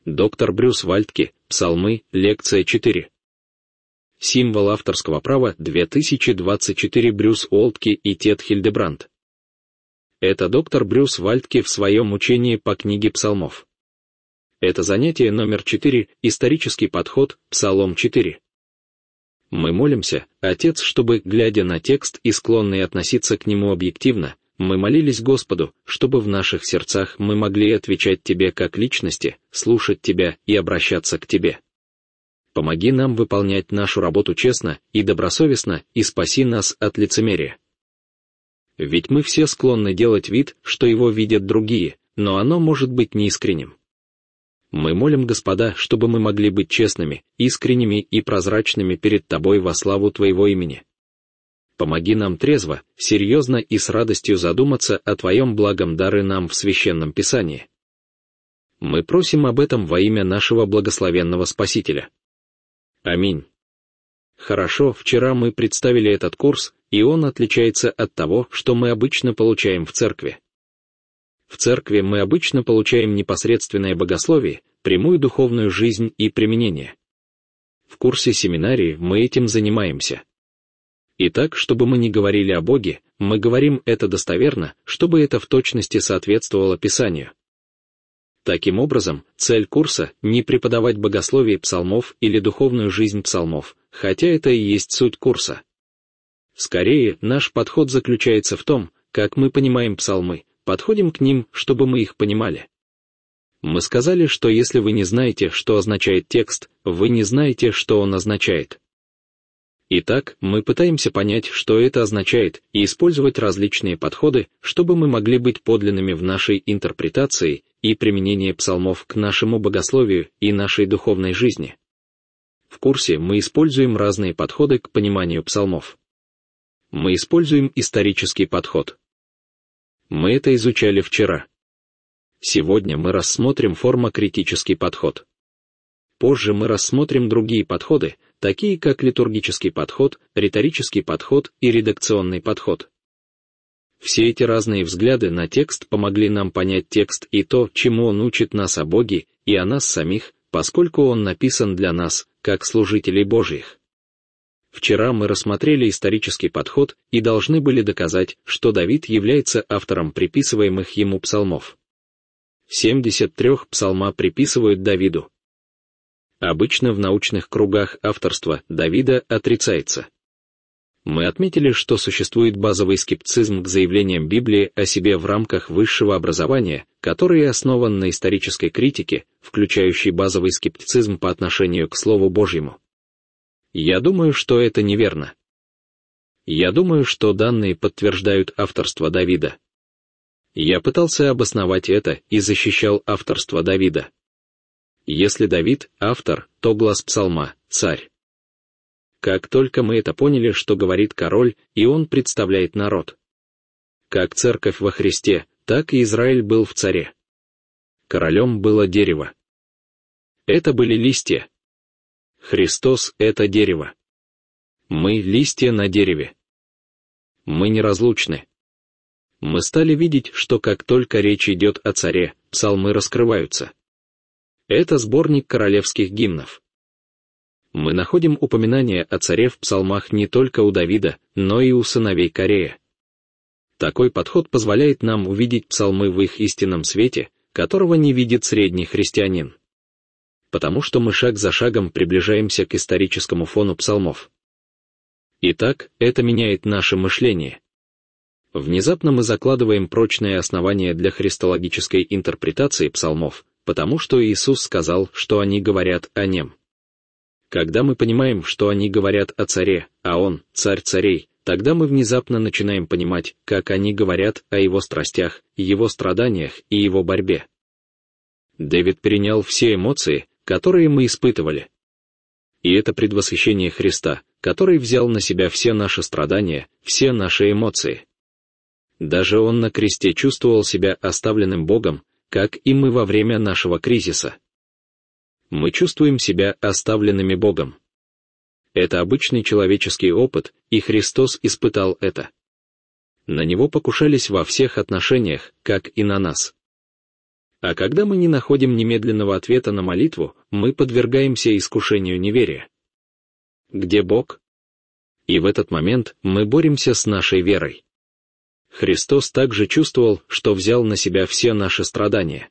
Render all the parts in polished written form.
Доктор Брюс Вальтке, Псалмы, лекция 4. Символ авторского права 2024. Брюс Уолтке и Тед Хильдебранд. Это доктор Брюс Вальтке в своем учении по книге Псалмов. Это занятие номер 4, исторический подход, Псалом 4. Мы молимся, Отец, чтобы, глядя на текст и склонные относиться к нему объективно, мы молились Господу, чтобы в наших сердцах мы могли отвечать Тебе как личности, слушать Тебя и обращаться к Тебе. Помоги нам выполнять нашу работу честно и добросовестно, и спаси нас от лицемерия. Ведь мы все склонны делать вид, что его видят другие, но оно может быть неискренним. Мы молим, Господа, чтобы мы могли быть честными, искренними и прозрачными перед Тобой во славу Твоего имени. Помоги нам трезво, серьезно и с радостью задуматься о Твоем благом даре нам в Священном Писании. Мы просим об этом во имя нашего благословенного Спасителя. Аминь. Хорошо, вчера мы представили этот курс, и он отличается от того, что мы обычно получаем в церкви. В церкви мы обычно получаем непосредственное богословие, прямую духовную жизнь и применение. В курсе семинарии мы этим занимаемся. Итак, чтобы мы не говорили о Боге, мы говорим это достоверно, чтобы это в точности соответствовало Писанию. Таким образом, цель курса — не преподавать богословие псалмов или духовную жизнь псалмов, хотя это и есть суть курса. Скорее, наш подход заключается в том, как мы понимаем псалмы, подходим к ним, чтобы мы их понимали. Мы сказали, что если вы не знаете, что означает текст, вы не знаете, что он означает. Итак, мы пытаемся понять, что это означает, и использовать различные подходы, чтобы мы могли быть подлинными в нашей интерпретации и применении псалмов к нашему богословию и нашей духовной жизни. В курсе мы используем разные подходы к пониманию псалмов. Мы используем исторический подход. Мы это изучали вчера. Сегодня мы рассмотрим формокритический подход. Позже мы рассмотрим другие подходы, такие как литургический подход, риторический подход и редакционный подход. Все эти разные взгляды на текст помогли нам понять текст и то, чему он учит нас о Боге и о нас самих, поскольку он написан для нас, как служителей Божьих. Вчера мы рассмотрели исторический подход и должны были доказать, что Давид является автором приписываемых ему псалмов. 73 псалма приписывают Давиду. Обычно в научных кругах авторство Давида отрицается. Мы отметили, что существует базовый скептицизм к заявлениям Библии о себе в рамках высшего образования, который основан на исторической критике, включающей базовый скептицизм по отношению к Слову Божьему. Я думаю, что это неверно. Я думаю, что данные подтверждают авторство Давида. Я пытался обосновать это и защищал авторство Давида. Если Давид — автор, то глаз псалма — царь. Как только мы это поняли, что говорит король, и он представляет народ. Как церковь во Христе, так и Израиль был в царе. Королем было дерево. Это были листья. Христос — это дерево. Мы — листья на дереве. Мы неразлучны. Мы стали видеть, что как только речь идет о царе, псалмы раскрываются. Это сборник королевских гимнов. Мы находим упоминание о царе в псалмах не только у Давида, но и у сыновей Корея. Такой подход позволяет нам увидеть псалмы в их истинном свете, которого не видит средний христианин. Потому что мы шаг за шагом приближаемся к историческому фону псалмов. Итак, это меняет наше мышление. Внезапно мы закладываем прочное основание для христологической интерпретации псалмов, потому что Иисус сказал, что они говорят о нем. Когда мы понимаем, что они говорят о царе, а он — царь царей, тогда мы внезапно начинаем понимать, как они говорят о его страстях, его страданиях и его борьбе. Дэвид перенял все эмоции, которые мы испытывали. И это предвосхищение Христа, который взял на себя все наши страдания, все наши эмоции. Даже он на кресте чувствовал себя оставленным Богом, как и мы во время нашего кризиса. Мы чувствуем себя оставленными Богом. Это обычный человеческий опыт, и Христос испытал это. На него покушались во всех отношениях, как и на нас. А когда мы не находим немедленного ответа на молитву, мы подвергаемся искушению неверия. Где Бог? И в этот момент мы боремся с нашей верой. Христос также чувствовал, что взял на себя все наши страдания.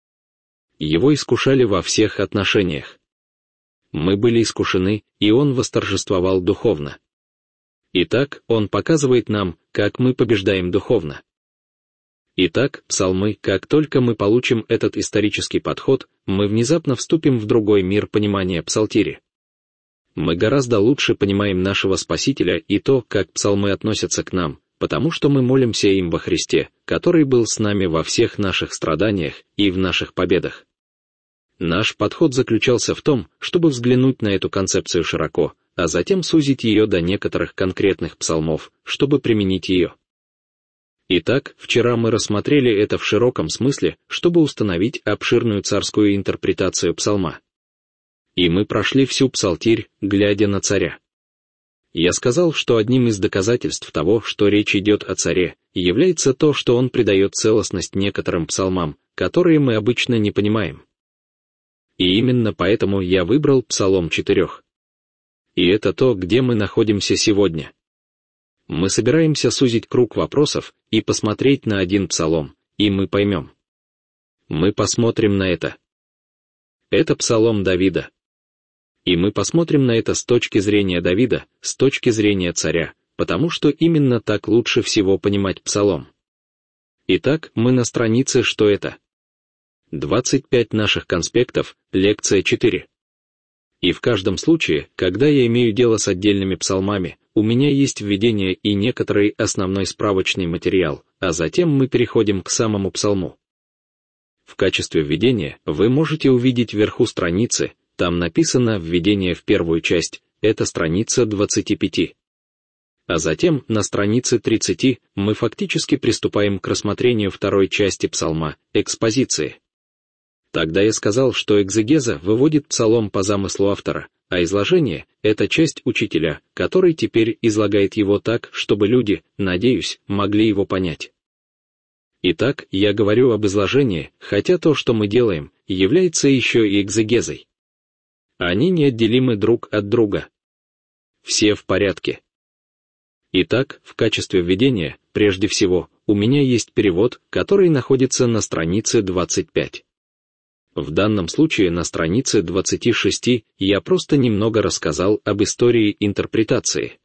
Его искушали во всех отношениях. Мы были искушены, и Он восторжествовал духовно. Итак, Он показывает нам, как мы побеждаем духовно. Итак, псалмы, как только мы получим этот исторический подход, мы внезапно вступим в другой мир понимания псалтири. Мы гораздо лучше понимаем нашего Спасителя и то, как псалмы относятся к нам, потому что мы молимся им во Христе, который был с нами во всех наших страданиях и в наших победах. Наш подход заключался в том, чтобы взглянуть на эту концепцию широко, а затем сузить ее до некоторых конкретных псалмов, чтобы применить ее. Итак, вчера мы рассмотрели это в широком смысле, чтобы установить обширную царскую интерпретацию псалма. И мы прошли всю псалтирь, глядя на царя. Я сказал, что одним из доказательств того, что речь идет о царе, является то, что он придает целостность некоторым псалмам, которые мы обычно не понимаем. И именно поэтому я выбрал Псалом 4. И это то, где мы находимся сегодня. Мы собираемся сузить круг вопросов и посмотреть на один псалом, и мы поймем. Мы посмотрим на это. Это Псалом Давида. И мы посмотрим на это с точки зрения Давида, с точки зрения царя, потому что именно так лучше всего понимать псалом. Итак, мы на странице «Что это?». 25 наших конспектов, лекция 4. И в каждом случае, когда я имею дело с отдельными псалмами, у меня есть введение и некоторый основной справочный материал, а затем мы переходим к самому псалму. В качестве введения вы можете увидеть вверху страницы, там написано «Введение в первую часть», это страница 25. А затем, на странице 30, мы фактически приступаем к рассмотрению второй части псалма, экспозиции. Тогда я сказал, что экзегеза выводит псалом по замыслу автора, а изложение — это часть учителя, который теперь излагает его так, чтобы люди, надеюсь, могли его понять. Итак, я говорю об изложении, хотя то, что мы делаем, является еще и экзегезой. Они неотделимы друг от друга. Все в порядке. Итак, в качестве введения, прежде всего, у меня есть перевод, который находится на странице 25. В данном случае на странице 26 я просто немного рассказал об истории интерпретации.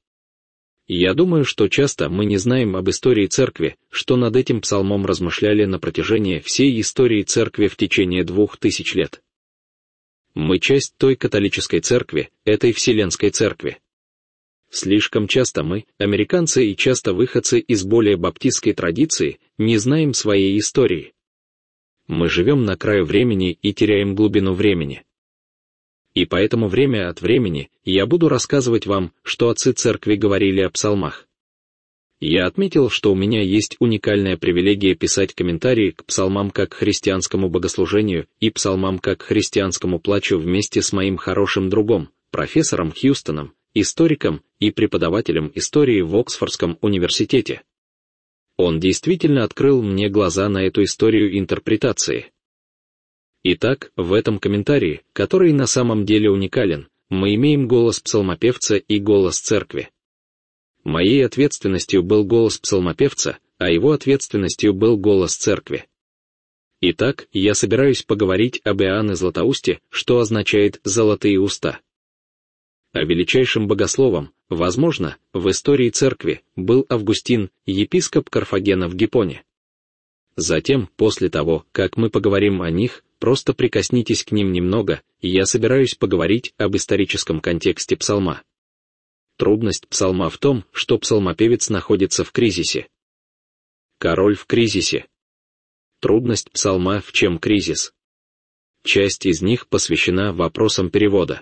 Я думаю, что часто мы не знаем об истории церкви, что над этим псалмом размышляли на протяжении всей истории церкви в течение 2000 лет. Мы часть той католической церкви, этой вселенской церкви. Слишком часто мы, американцы и часто выходцы из более баптистской традиции, не знаем своей истории. Мы живем на краю времени и теряем глубину времени. И поэтому время от времени я буду рассказывать вам, что отцы церкви говорили о псалмах. Я отметил, что у меня есть уникальная привилегия писать комментарии к псалмам как к христианскому богослужению и псалмам как к христианскому плачу вместе с моим хорошим другом, профессором Хьюстоном, историком и преподавателем истории в Оксфордском университете. Он действительно открыл мне глаза на эту историю интерпретации. Итак, в этом комментарии, который на самом деле уникален, мы имеем голос псалмопевца и голос церкви. Моей ответственностью был голос псалмопевца, а его ответственностью был голос церкви. Итак, я собираюсь поговорить об Иоанне Златоусте, что означает «золотые уста». А величайшим богословом, возможно, в истории церкви был Августин, епископ Карфагена в Гиппоне. Затем, после того, как мы поговорим о них, просто прикоснитесь к ним немного, и я собираюсь поговорить об историческом контексте псалма. Трудность псалма в том, что псалмопевец находится в кризисе. Король в кризисе. Трудность псалма в чем кризис? Часть из них посвящена вопросам перевода.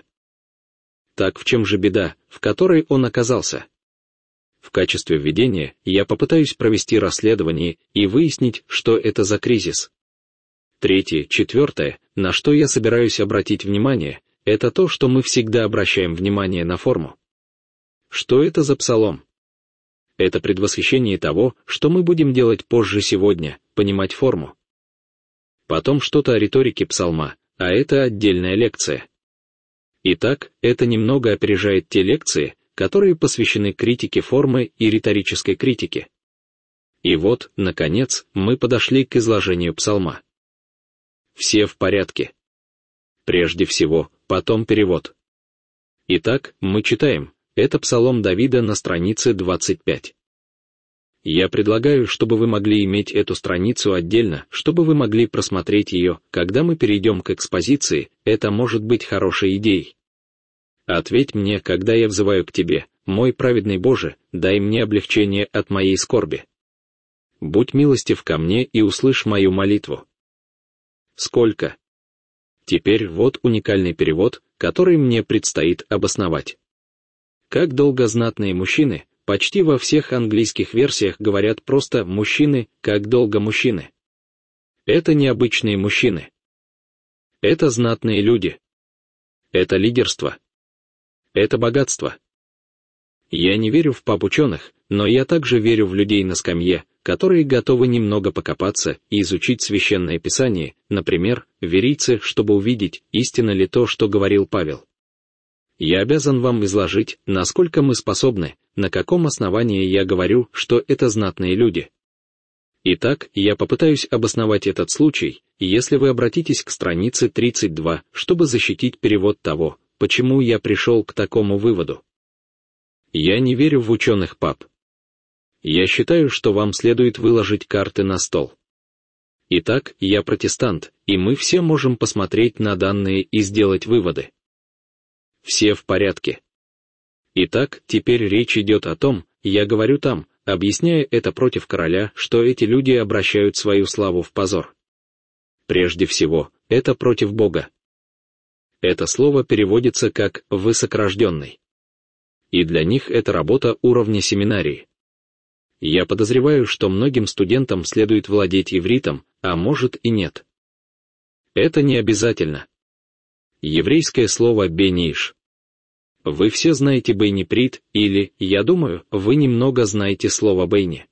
Так в чем же беда, в которой он оказался? В качестве введения я попытаюсь провести расследование и выяснить, что это за кризис. Третье, четвертое, на что я собираюсь обратить внимание, это то, что мы всегда обращаем внимание на форму. Что это за псалом? Это предвосхищение того, что мы будем делать позже сегодня, понимать форму. Потом что-то о риторике псалма, а это отдельная лекция. Итак, это немного опережает те лекции, которые посвящены критике формы и риторической критике. И вот, наконец, мы подошли к изложению псалма. Все в порядке. Прежде всего, потом перевод. Итак, мы читаем, это псалом Давида на странице 25. Я предлагаю, чтобы вы могли иметь эту страницу отдельно, чтобы вы могли просмотреть ее, когда мы перейдем к экспозиции, это может быть хорошей идеей. Ответь мне, когда я взываю к тебе, мой праведный Боже, дай мне облегчение от моей скорби. Будь милостив ко мне и услышь мою молитву. Сколько? Теперь вот уникальный перевод, который мне предстоит обосновать. Как долго знатные мужчины, почти во всех английских версиях говорят просто «мужчины», как долго мужчины. Это необычные мужчины. Это знатные люди. Это лидерство. Это богатство. Я не верю в пап-ученых, но я также верю в людей на скамье, которые готовы немного покопаться и изучить Священное Писание, например, верийцы, чтобы увидеть, истинно ли то, что говорил Павел. Я обязан вам изложить, насколько мы способны, на каком основании я говорю, что это знатные люди. Итак, я попытаюсь обосновать этот случай, если вы обратитесь к странице 32, чтобы защитить перевод того, почему я пришел к такому выводу. Я не верю в ученых пап. Я считаю, что вам следует выложить карты на стол. Итак, я протестант, и мы все можем посмотреть на данные и сделать выводы. Все в порядке. Итак, теперь речь идет о том, я говорю там, объясняя это против короля, что эти люди обращают свою славу в позор. Прежде всего, это против Бога. Это слово переводится как «высокорожденный». И для них это работа уровня семинарии. Я подозреваю, что многим студентам следует владеть ивритом, а может и нет. Это не обязательно. Еврейское слово «бениш». Вы все знаете бейни-прит, или, я думаю, вы немного знаете слово бейни.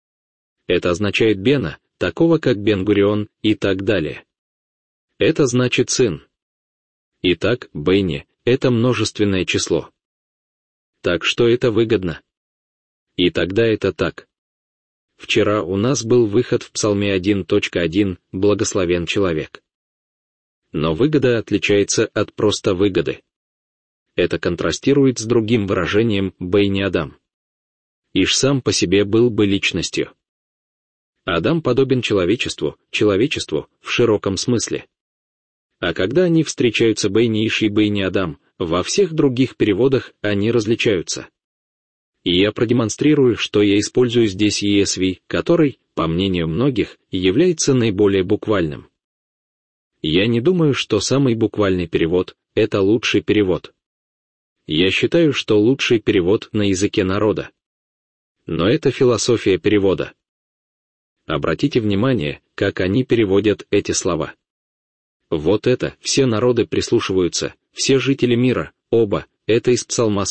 Это означает бена, такого как Бен-Гурион и так далее. Это значит сын. Итак, бейни — это множественное число. Так что это выгодно. И тогда это так. Вчера у нас был выход в Псалме 1.1 «Благословен человек». Но выгода отличается от просто выгоды. Это контрастирует с другим выражением «Бейни Адам». Иш сам по себе был бы личностью. Адам подобен человечеству в широком смысле. А когда они встречаются Бейни Иш и Бейни Адам, во всех других переводах они различаются. И я продемонстрирую, что я использую здесь ESV, который, по мнению многих, является наиболее буквальным. Я не думаю, что самый буквальный перевод — это лучший перевод. Я считаю, что лучший перевод на языке народа. Но это философия перевода. Обратите внимание, как они переводят эти слова. Вот это, все народы прислушиваются, все жители мира, оба, это из Псалма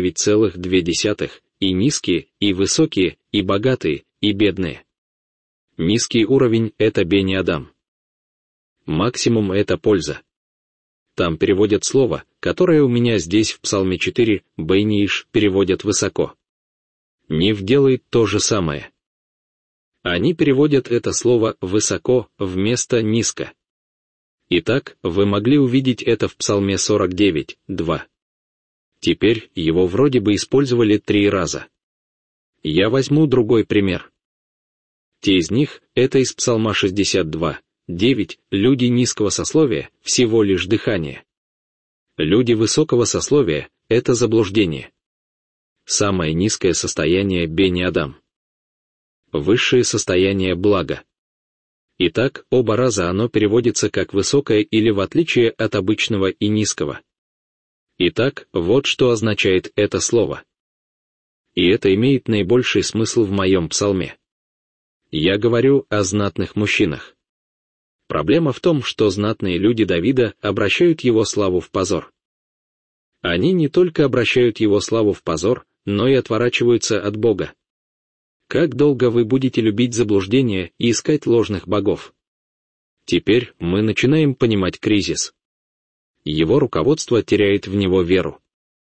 49,2, и низкие, и высокие, и богатые, и бедные. Низкий уровень — это Бени Адам. Максимум — это польза. Там переводят слово, которое у меня здесь в Псалме 4, Бейни-Иш, переводят высоко. Нив делает то же самое. Они переводят это слово «высоко» вместо «низко». Итак, вы могли увидеть это в Псалме 49:2. Теперь его вроде бы использовали 3 раза. Я возьму другой пример. Те из них — это из Псалма 62:9, люди низкого сословия — всего лишь дыхание. Люди высокого сословия — это заблуждение. Самое низкое состояние — Бени Адам. Высшее состояние — благо. Итак, оба раза оно переводится как «высокое» или в отличие от обычного и низкого. Итак, вот что означает это слово. И это имеет наибольший смысл в моем псалме. Я говорю о знатных мужчинах. Проблема в том, что знатные люди Давида обращают его славу в позор. Они не только обращают его славу в позор, но и отворачиваются от Бога. Как долго вы будете любить заблуждение и искать ложных богов? Теперь мы начинаем понимать кризис. Его руководство теряет в него веру.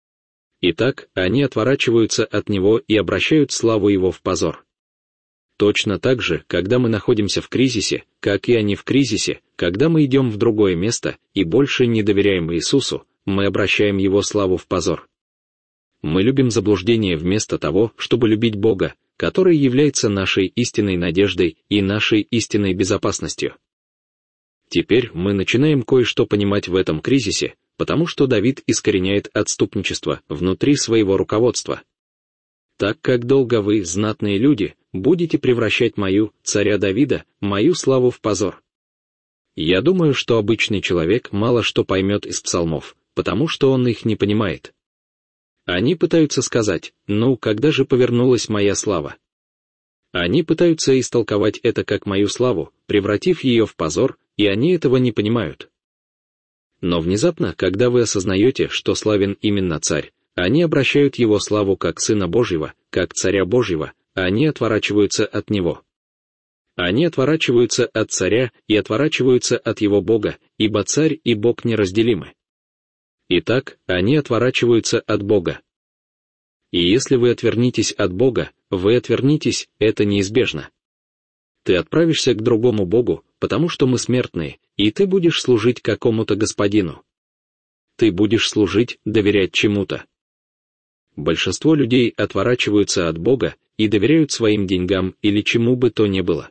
Итак, они отворачиваются от него и обращают славу его в позор. Точно так же, когда мы находимся в кризисе, как и они в кризисе, когда мы идем в другое место и больше не доверяем Иисусу, мы обращаем его славу в позор. Мы любим заблуждение вместо того, чтобы любить Бога, который является нашей истинной надеждой и нашей истинной безопасностью. Теперь мы начинаем кое-что понимать в этом кризисе, потому что Давид искореняет отступничество внутри своего руководства. «Так как долго вы, знатные люди, будете превращать мою, царя Давида, мою славу в позор». Я думаю, что обычный человек мало что поймет из псалмов, потому что он их не понимает. Они пытаются сказать: «Ну, когда же повернулась моя слава?» Они пытаются истолковать это как мою славу, превратив ее в позор, и они этого не понимают. Но внезапно, когда вы осознаете, что славен именно царь, они обращают его славу как Сына Божьего, как Царя Божьего, они отворачиваются от него. Они отворачиваются от царя и отворачиваются от его Бога, ибо царь и Бог неразделимы. Итак, они отворачиваются от Бога. И если вы отвернитесь от Бога, вы отвернитесь, это неизбежно. Ты отправишься к другому Богу, потому что мы смертные, и ты будешь служить какому-то господину. Ты будешь служить, доверять чему-то. Большинство людей отворачиваются от Бога и доверяют своим деньгам или чему бы то ни было.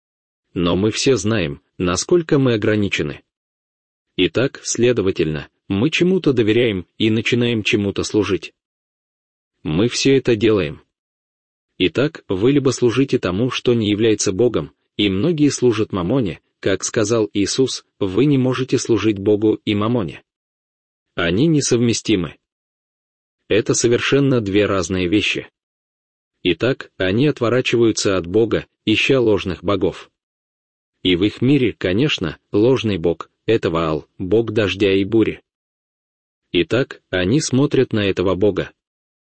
Но мы все знаем, насколько мы ограничены. Итак, следовательно, мы чему-то доверяем и начинаем чему-то служить. Мы все это делаем. Итак, вы либо служите тому, что не является Богом, и многие служат мамоне, как сказал Иисус, вы не можете служить Богу и мамоне. Они несовместимы. Это совершенно две разные вещи. Итак, они отворачиваются от Бога, ища ложных богов. И в их мире, конечно, ложный бог — это Ваал, бог дождя и бури. Итак, они смотрят на этого бога.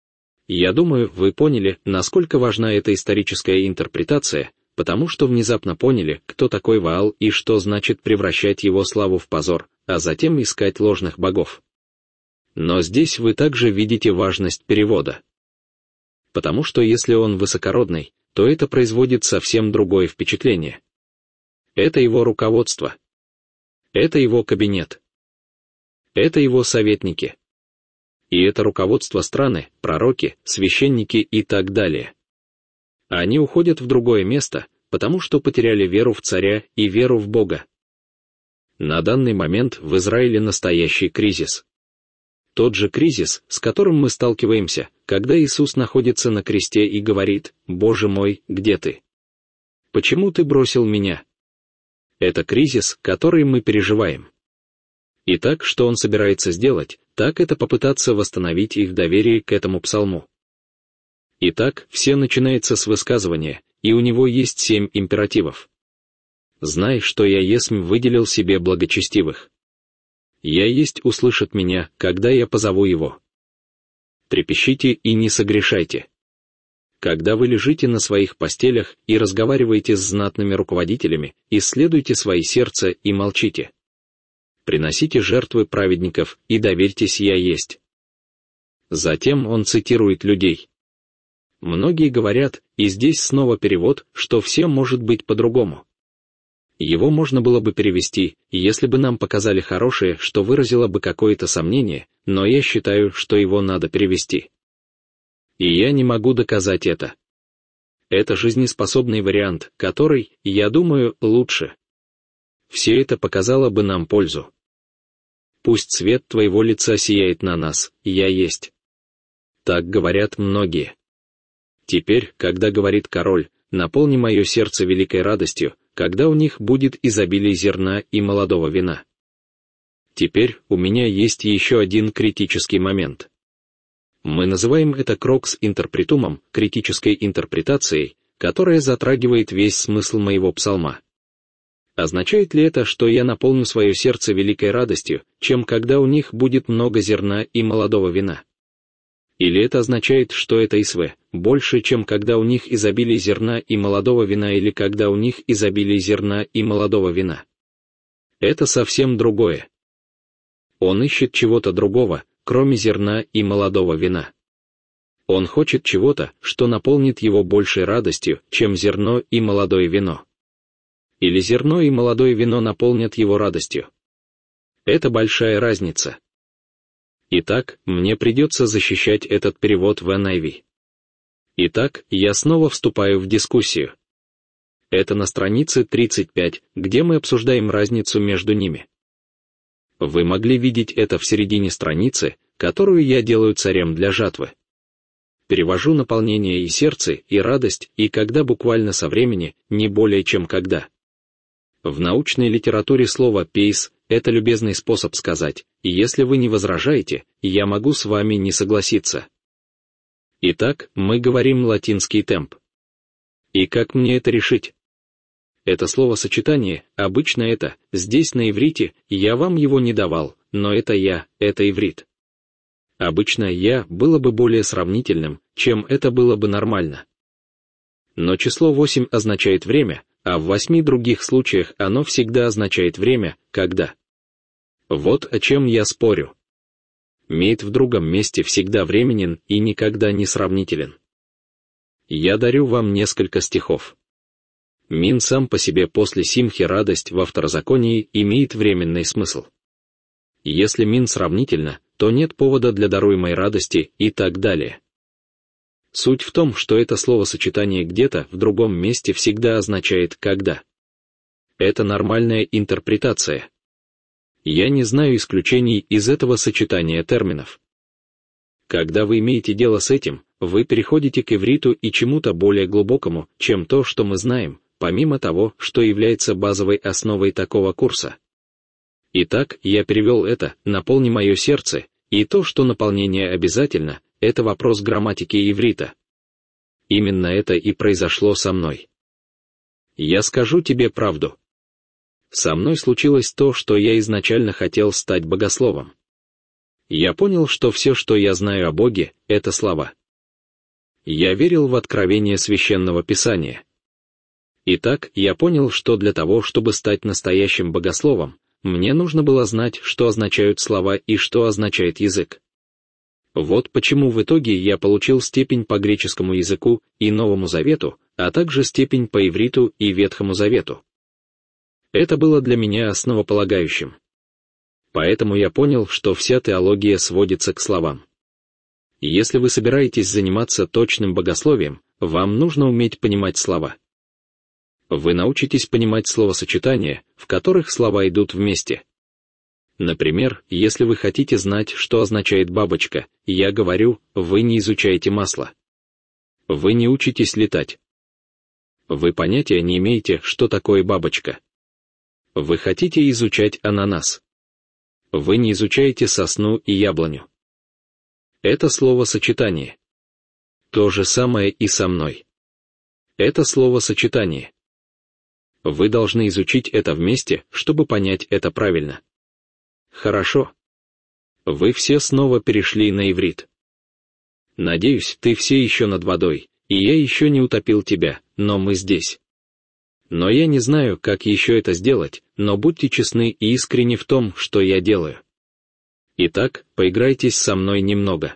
Я думаю, вы поняли, насколько важна эта историческая интерпретация, потому что внезапно поняли, кто такой Ваал и что значит превращать его славу в позор, а затем искать ложных богов. Но здесь вы также видите важность перевода. Потому что если он высокородный, то это производит совсем другое впечатление. Это его руководство. Это его кабинет. Это его советники. И это руководство страны, пророки, священники и так далее. Они уходят в другое место, потому что потеряли веру в царя и веру в Бога. На данный момент в Израиле настоящий кризис. Тот же кризис, с которым мы сталкиваемся, когда Иисус находится на кресте и говорит: «Боже мой, где ты? Почему ты бросил меня?» Это кризис, который мы переживаем. Итак, что он собирается сделать, так это попытаться восстановить их доверие к этому псалму. Итак, все начинается с высказывания, и у него есть 7 императивов. «Знай, что я есмь выделил себе благочестивых. Я есть услышит меня, когда я позову его. Трепещите и не согрешайте. Когда вы лежите на своих постелях и разговариваете с знатными руководителями, исследуйте свои сердца и молчите. Приносите жертвы праведников и доверьтесь, я есть». Затем он цитирует людей. Многие говорят, и здесь снова перевод, что все может быть по-другому. Его можно было бы перевести, если бы нам показали хорошее, что выразило бы какое-то сомнение, но я считаю, что его надо перевести. И я не могу доказать это. Это жизнеспособный вариант, который, я думаю, лучше. Все это показало бы нам пользу. «Пусть свет твоего лица сияет на нас, я есть». Так говорят многие. Теперь, когда говорит король, наполни мое сердце великой радостью, когда у них будет изобилие зерна и молодого вина. Теперь у меня есть еще один критический момент. Мы называем это крокс интерпретумом, критической интерпретацией, которая затрагивает весь смысл моего псалма. Означает ли это, что я наполню свое сердце великой радостью, чем когда у них будет много зерна и молодого вина? Или это означает, что это ИСВ, больше, чем когда у них изобилие зерна и молодого вина, или когда у них изобилие зерна и молодого вина? Это совсем другое. Он ищет чего-то другого, кроме зерна и молодого вина. Он хочет чего-то, что наполнит его большей радостью, чем зерно и молодое вино. Или зерно и молодое вино наполнят его радостью. Это большая разница. Итак, мне придется защищать этот перевод в NIV. Итак, я снова вступаю в дискуссию. Это на странице 35, где мы обсуждаем разницу между ними. Вы могли видеть это в середине страницы, которую я делаю царем для жатвы. Перевожу наполнение и сердце, и радость, и когда буквально со времени, не более чем когда. В научной литературе слово «пейс» — это любезный способ сказать, и если вы не возражаете, я могу с вами не согласиться. Итак, мы говорим латинский темп. И как мне это решить? Это словосочетание, обычно это, здесь на иврите, я вам его не давал, но это иврит. Обычно «я» было бы более сравнительным, чем это было бы нормально. Но число 8 означает время, а в 8 других случаях оно всегда означает время, когда. Вот о чем я спорю. Мейт в другом месте всегда временен и никогда не сравнителен. Я дарю вам несколько стихов. Мин сам по себе после симхи радость во второзаконии имеет временный смысл. Если мин сравнительно, то нет повода для даруемой радости и так далее. Суть в том, что это словосочетание где-то в другом месте всегда означает «когда». Это нормальная интерпретация. Я не знаю исключений из этого сочетания терминов. Когда вы имеете дело с этим, вы переходите к ивриту и чему-то более глубокому, чем то, что мы знаем, помимо того, что является базовой основой такого курса. Итак, я перевел это «наполни мое сердце», и то, что наполнение обязательно, это вопрос грамматики иврита. Именно это и произошло со мной. Я скажу тебе правду. Со мной случилось то, что я изначально хотел стать богословом. Я понял, что все, что я знаю о Боге, это слова. Я верил в откровение Священного Писания. Итак, я понял, что для того, чтобы стать настоящим богословом, мне нужно было знать, что означают слова и что означает язык. Вот почему в итоге я получил степень по греческому языку и Новому Завету, а также степень по ивриту и Ветхому Завету. Это было для меня основополагающим. Поэтому я понял, что вся теология сводится к словам. Если вы собираетесь заниматься точным богословием, вам нужно уметь понимать слова. Вы научитесь понимать словосочетания, в которых слова идут вместе. Например, если вы хотите знать, что означает бабочка, я говорю, вы не изучаете масло. Вы не учитесь летать. Вы понятия не имеете, что такое бабочка. Вы хотите изучать ананас. Вы не изучаете сосну и яблоню. Это словосочетание. То же самое и со мной. Это словосочетание. Вы должны изучить это вместе, чтобы понять это правильно. Хорошо. Вы все снова перешли на иврит. Надеюсь, ты все еще над водой, и я еще не утопил тебя, но мы здесь. Но я не знаю, как еще это сделать, но будьте честны и искренни в том, что я делаю. Итак, поиграйтесь со мной немного.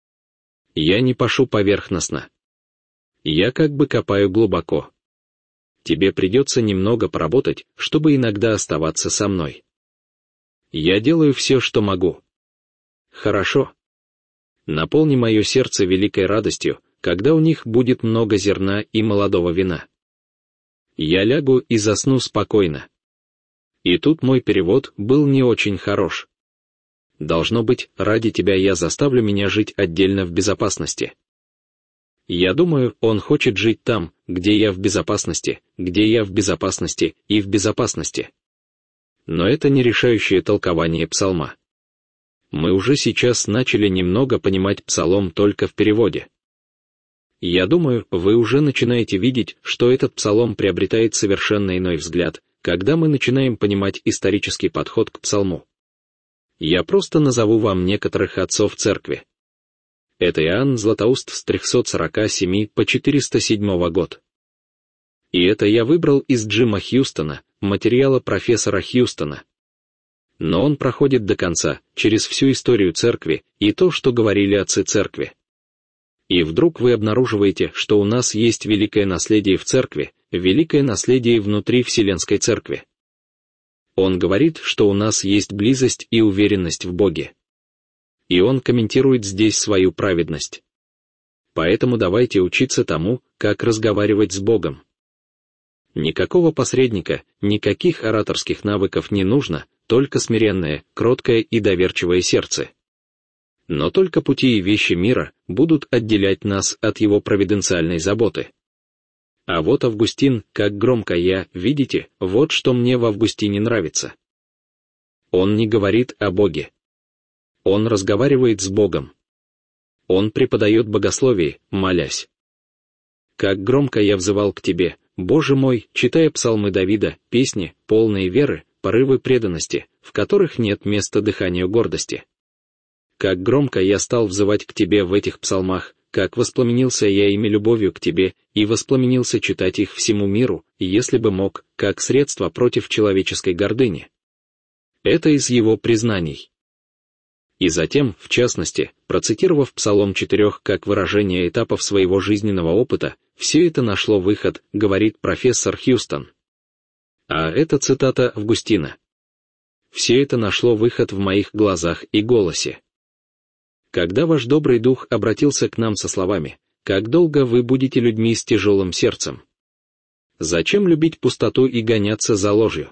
Я не пашу поверхностно. Я как бы копаю глубоко. Тебе придется немного поработать, чтобы иногда оставаться со мной. Я делаю все, что могу. Хорошо. Наполни мое сердце великой радостью, когда у них будет много зерна и молодого вина. Я лягу и засну спокойно. И тут мой перевод был не очень хорош. Должно быть, ради тебя я заставлю меня жить отдельно в безопасности. Я думаю, он хочет жить там, где я в безопасности, где я в безопасности и в безопасности. Но это не решающее толкование псалма. Мы уже сейчас начали немного понимать псалом только в переводе. Я думаю, вы уже начинаете видеть, что этот псалом приобретает совершенно иной взгляд, когда мы начинаем понимать исторический подход к псалму. Я просто назову вам некоторых отцов церкви. Это Иоанн Златоуст с 347 по 407 год. И это я выбрал из Джима Хьюстона, материала профессора Хьюстона, Но он проходит до конца, через всю историю церкви и то, что говорили отцы церкви. И вдруг вы обнаруживаете, что у нас есть великое наследие в церкви, великое наследие внутри Вселенской церкви. Он говорит, что у нас есть близость и уверенность в Боге. И он комментирует здесь свою праведность. Поэтому давайте учиться тому, как разговаривать с Богом. Никакого посредника, никаких ораторских навыков не нужно, только смиренное, кроткое и доверчивое сердце. Но только пути и вещи мира будут отделять нас от его провиденциальной заботы. А вот Августин, как громко я, видите, вот что мне в Августине нравится. Он не говорит о Боге. Он разговаривает с Богом. Он преподает богословие, молясь. Как громко я взывал к тебе, Боже мой, читая псалмы Давида, песни, полные веры, порывы преданности, в которых нет места дыханию гордости. Как громко я стал взывать к тебе в этих псалмах, как воспламенился я ими любовью к тебе, и воспламенился читать их всему миру, если бы мог, как средство против человеческой гордыни. Это из его признаний. И затем, в частности, процитировав Псалом 4 как выражение этапов своего жизненного опыта, все это нашло выход, говорит профессор Хьюстон. А это цитата Августина. Все это нашло выход в моих глазах и голосе. Когда ваш добрый дух обратился к нам со словами: «Как долго вы будете людьми с тяжелым сердцем? Зачем любить пустоту и гоняться за ложью?»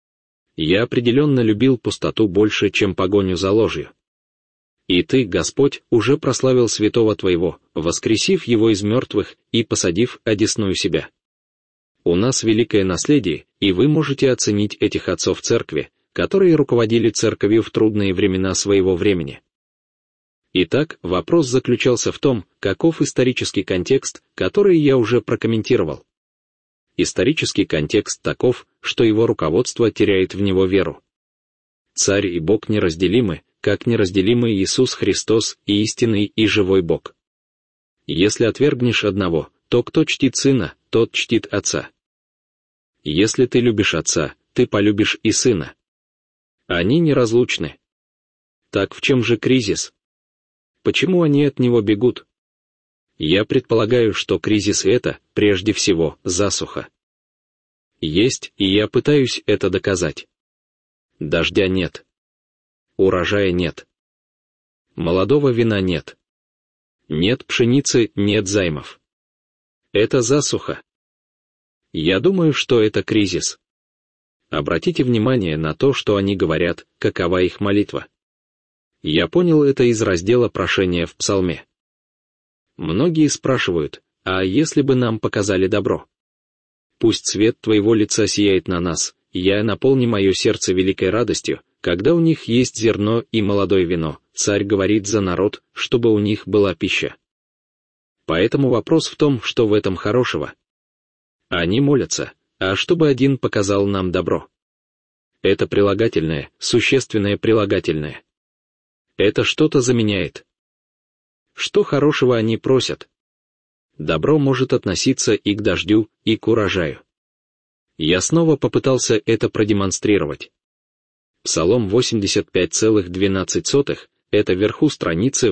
Я определенно любил пустоту больше, чем погоню за ложью. И ты, Господь, уже прославил святого твоего, воскресив его из мертвых и посадив одесную себя. У нас великое наследие, и вы можете оценить этих отцов церкви, которые руководили церковью в трудные времена своего времени. Итак, вопрос заключался в том, каков исторический контекст, который я уже прокомментировал. Исторический контекст таков, что его руководство теряет в него веру. Царь и Бог неразделимы, как неразделимы Иисус Христос и истинный и живой Бог. Если отвергнешь одного, то кто чтит Сына, тот чтит Отца. Если ты любишь Отца, ты полюбишь и Сына. Они неразлучны. Так в чем же кризис? Почему они от него бегут? Я предполагаю, что кризис — это, прежде всего, засуха. Есть, и я пытаюсь это доказать. Дождя нет. Урожая нет. Молодого вина нет. Нет пшеницы, нет займов. Это засуха. Я думаю, что это кризис. Обратите внимание на то, что они говорят, какова их молитва. Я понял это из раздела прошения в Псалме. Многие спрашивают: а если бы нам показали добро? Пусть свет твоего лица сияет на нас, я наполни мое сердце великой радостью, когда у них есть зерно и молодое вино, царь говорит за народ, чтобы у них была пища. Поэтому вопрос в том, что в этом хорошего. Они молятся, а чтобы один показал нам добро. Это прилагательное, существенное прилагательное. Это что-то заменяет. Что хорошего они просят? Добро может относиться и к дождю, и к урожаю. Я снова попытался это продемонстрировать. Псалом 85,12, это вверху страницы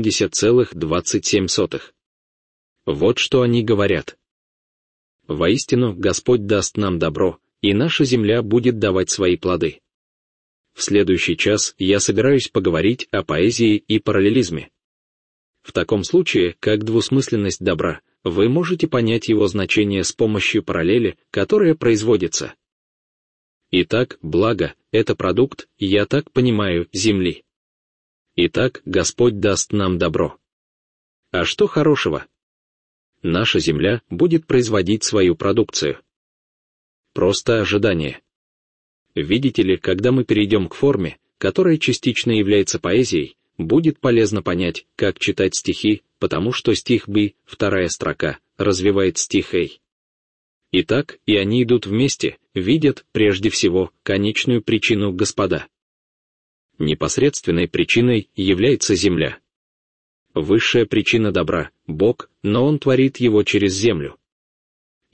80,27. Вот что они говорят. «Воистину, Господь даст нам добро, и наша земля будет давать свои плоды». В следующий час я собираюсь поговорить о поэзии и параллелизме. В таком случае, как двусмысленность добра, вы можете понять его значение с помощью параллели, которая производится. Итак, благо — это продукт, я так понимаю, земли. Итак, Господь даст нам добро. А что хорошего? Наша земля будет производить свою продукцию. Просто ожидание. Видите ли, когда мы перейдем к форме, которая частично является поэзией, будет полезно понять, как читать стихи, потому что стих Б, вторая строка, развивает стих А. Итак, и они идут вместе, видят, прежде всего, конечную причину Господа. Непосредственной причиной является земля. Высшая причина добра — Бог, но Он творит его через землю.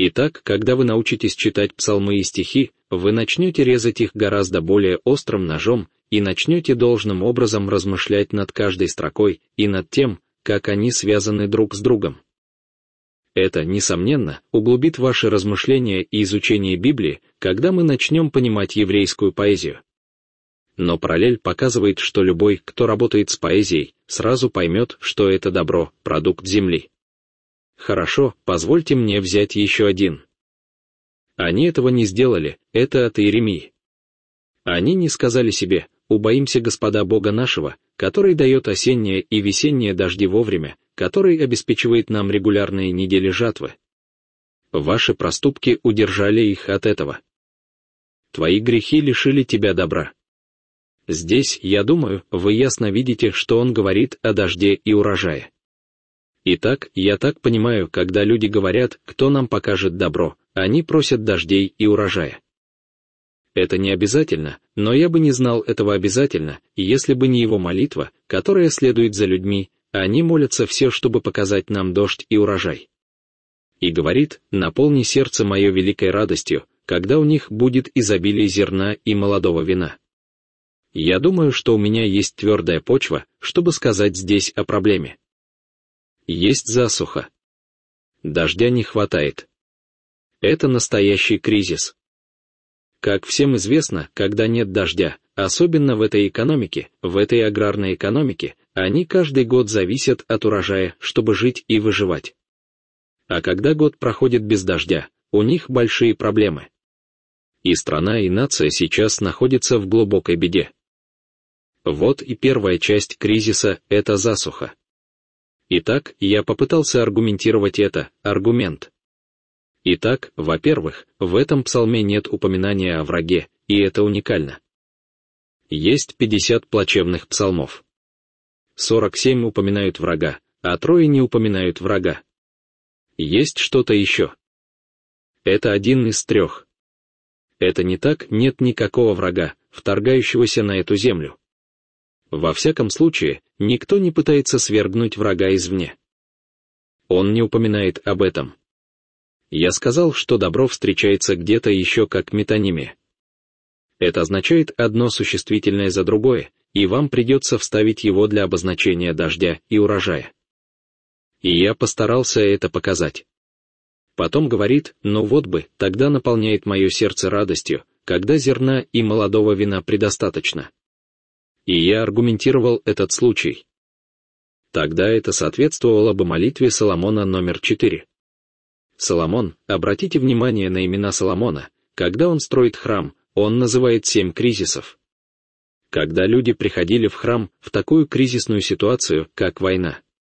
Итак, когда вы научитесь читать псалмы и стихи, вы начнете резать их гораздо более острым ножом и начнете должным образом размышлять над каждой строкой и над тем, как они связаны друг с другом. Это, несомненно, углубит ваши размышления и изучение Библии, когда мы начнем понимать еврейскую поэзию. Но параллель показывает, что любой, кто работает с поэзией, сразу поймет, что это добро, продукт земли. Хорошо, позвольте мне взять еще один. Они этого не сделали, это от Иеремии. Они не сказали себе: «Убоимся Господа Бога нашего, который дает осенние и весенние дожди вовремя, который обеспечивает нам регулярные недели жатвы». Ваши проступки удержали их от этого. Твои грехи лишили тебя добра. Здесь, я думаю, вы ясно видите, что он говорит о дожде и урожае. Итак, я так понимаю, когда люди говорят, кто нам покажет добро, они просят дождей и урожая. Это не обязательно, но я бы не знал этого обязательно, если бы не его молитва, которая следует за людьми, они молятся все, чтобы показать нам дождь и урожай. И говорит: «Наполни сердце мое великой радостью, когда у них будет изобилие зерна и молодого вина». Я думаю, что у меня есть твердая почва, чтобы сказать здесь о проблеме. Есть засуха. Дождя не хватает. Это настоящий кризис. Как всем известно, когда нет дождя, особенно в этой экономике, в этой аграрной экономике, они каждый год зависят от урожая, чтобы жить и выживать. А когда год проходит без дождя, у них большие проблемы. И страна, и нация сейчас находятся в глубокой беде. Вот и первая часть кризиса – это засуха. Итак, я попытался аргументировать это, аргумент. Итак, во-первых, в этом псалме нет упоминания о враге, и это уникально. Есть 50 плачевных псалмов. 47 упоминают врага, а 3 не упоминают врага. Есть что-то еще. Это один из 3. Это не так, нет никакого врага, вторгающегося на эту землю. Во всяком случае, никто не пытается свергнуть врага извне. Он не упоминает об этом. Я сказал, что добро встречается где-то еще как метонимия. Это означает одно существительное за другое, и вам придется вставить его для обозначения дождя и урожая. И я постарался это показать. Потом говорит: «Ну вот бы, тогда наполняет мое сердце радостью, когда зерна и молодого вина предостаточно». И я аргументировал этот случай. Тогда это соответствовало бы молитве Соломона номер 4. Соломон, обратите внимание на имена Соломона, когда он строит храм, он называет 7 кризисов. Когда люди приходили в храм в такую кризисную ситуацию, как война.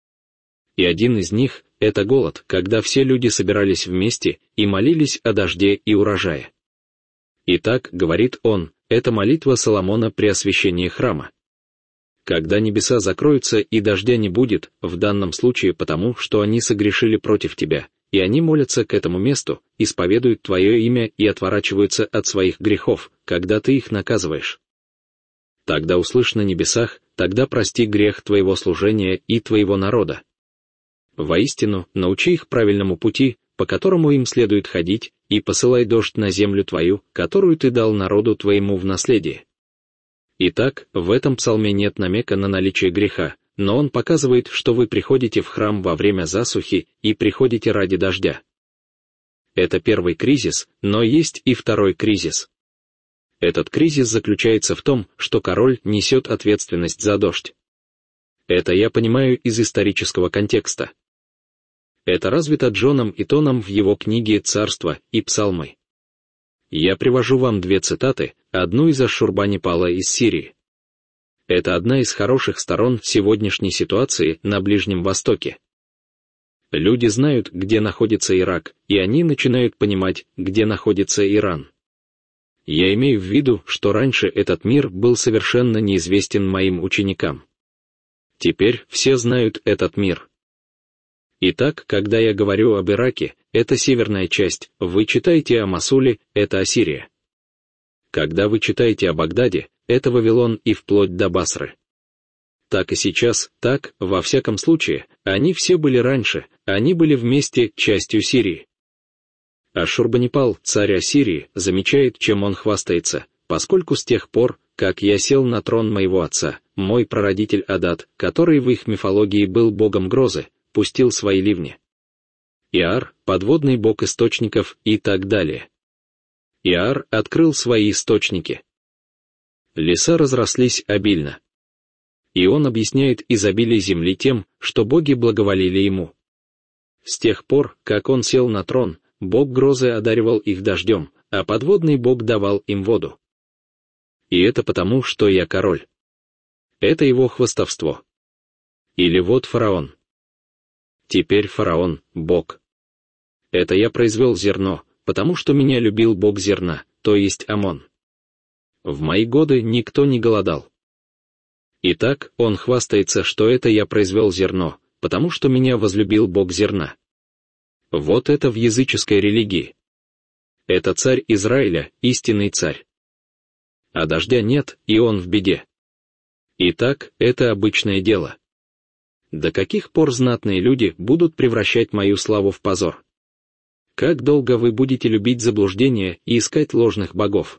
И один из них – это голод, когда все люди собирались вместе и молились о дожде и урожае. Итак, говорит он, это молитва Соломона при освящении храма. Когда небеса закроются и дождя не будет, в данном случае потому, что они согрешили против тебя, и они молятся к этому месту, исповедуют твое имя и отворачиваются от своих грехов, когда ты их наказываешь. Тогда услышь на небесах, тогда прости грех твоего служения и твоего народа. Воистину, научи их правильному пути, по которому им следует ходить, и посылай дождь на землю твою, которую ты дал народу твоему в наследие. Итак, в этом псалме нет намека на наличие греха, но он показывает, что вы приходите в храм во время засухи и приходите ради дождя. Это первый кризис, но есть и второй кризис. Этот кризис заключается в том, что король несет ответственность за дождь. Это я понимаю из исторического контекста. Это развито Джоном Итоном в его книге «Царство и псалмы». Я привожу вам 2 цитаты, одну из Ашшурбанипала из Сирии. Это одна из хороших сторон сегодняшней ситуации на Ближнем Востоке. Люди знают, где находится Ирак, и они начинают понимать, где находится Иран. Я имею в виду, что раньше этот мир был совершенно неизвестен моим ученикам. Теперь все знают этот мир. Итак, когда я говорю об Ираке, это северная часть, вы читаете о Мосуле, это Ассирия. Когда вы читаете о Багдаде, это Вавилон и вплоть до Басры. Так и сейчас, так, во всяком случае, они все были раньше, они были вместе частью Сирии. Ашурбанипал, царь Ассирии, замечает, чем он хвастается, поскольку с тех пор, как я сел на трон моего отца, мой прародитель Адад, который в их мифологии был богом грозы, пустил свои ливни. Иар, подводный бог источников и так далее. Иар открыл свои источники. Леса разрослись обильно. И он объясняет изобилие земли тем, что боги благоволили ему. С тех пор, как он сел на трон, бог грозы одаривал их дождем, а подводный бог давал им воду. И это потому, что я король. Это его хвастовство. Или вот фараон. Теперь фараон — бог. Это я произвел зерно, потому что меня любил бог зерна, то есть Амон. В мои годы никто не голодал. Итак, он хвастается, что это я произвел зерно, потому что меня возлюбил бог зерна. Вот это в языческой религии. Это царь Израиля, истинный царь. А дождя нет, и он в беде. Итак, это обычное дело. До каких пор знатные люди будут превращать мою славу в позор? Как долго вы будете любить заблуждения и искать ложных богов?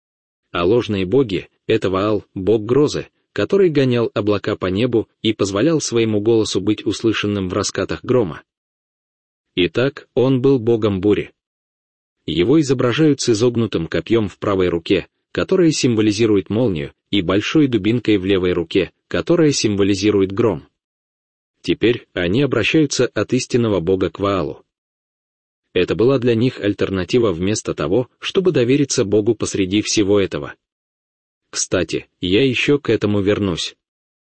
А ложные боги — это Ваал, бог грозы, который гонял облака по небу и позволял своему голосу быть услышанным в раскатах грома. Итак, он был богом бури. Его изображают с изогнутым копьем в правой руке, которое символизирует молнию, и большой дубинкой в левой руке, которая символизирует гром. Теперь они обращаются от истинного бога к Ваалу. Это была для них альтернатива вместо того, чтобы довериться Богу посреди всего этого. Кстати, я еще к этому вернусь.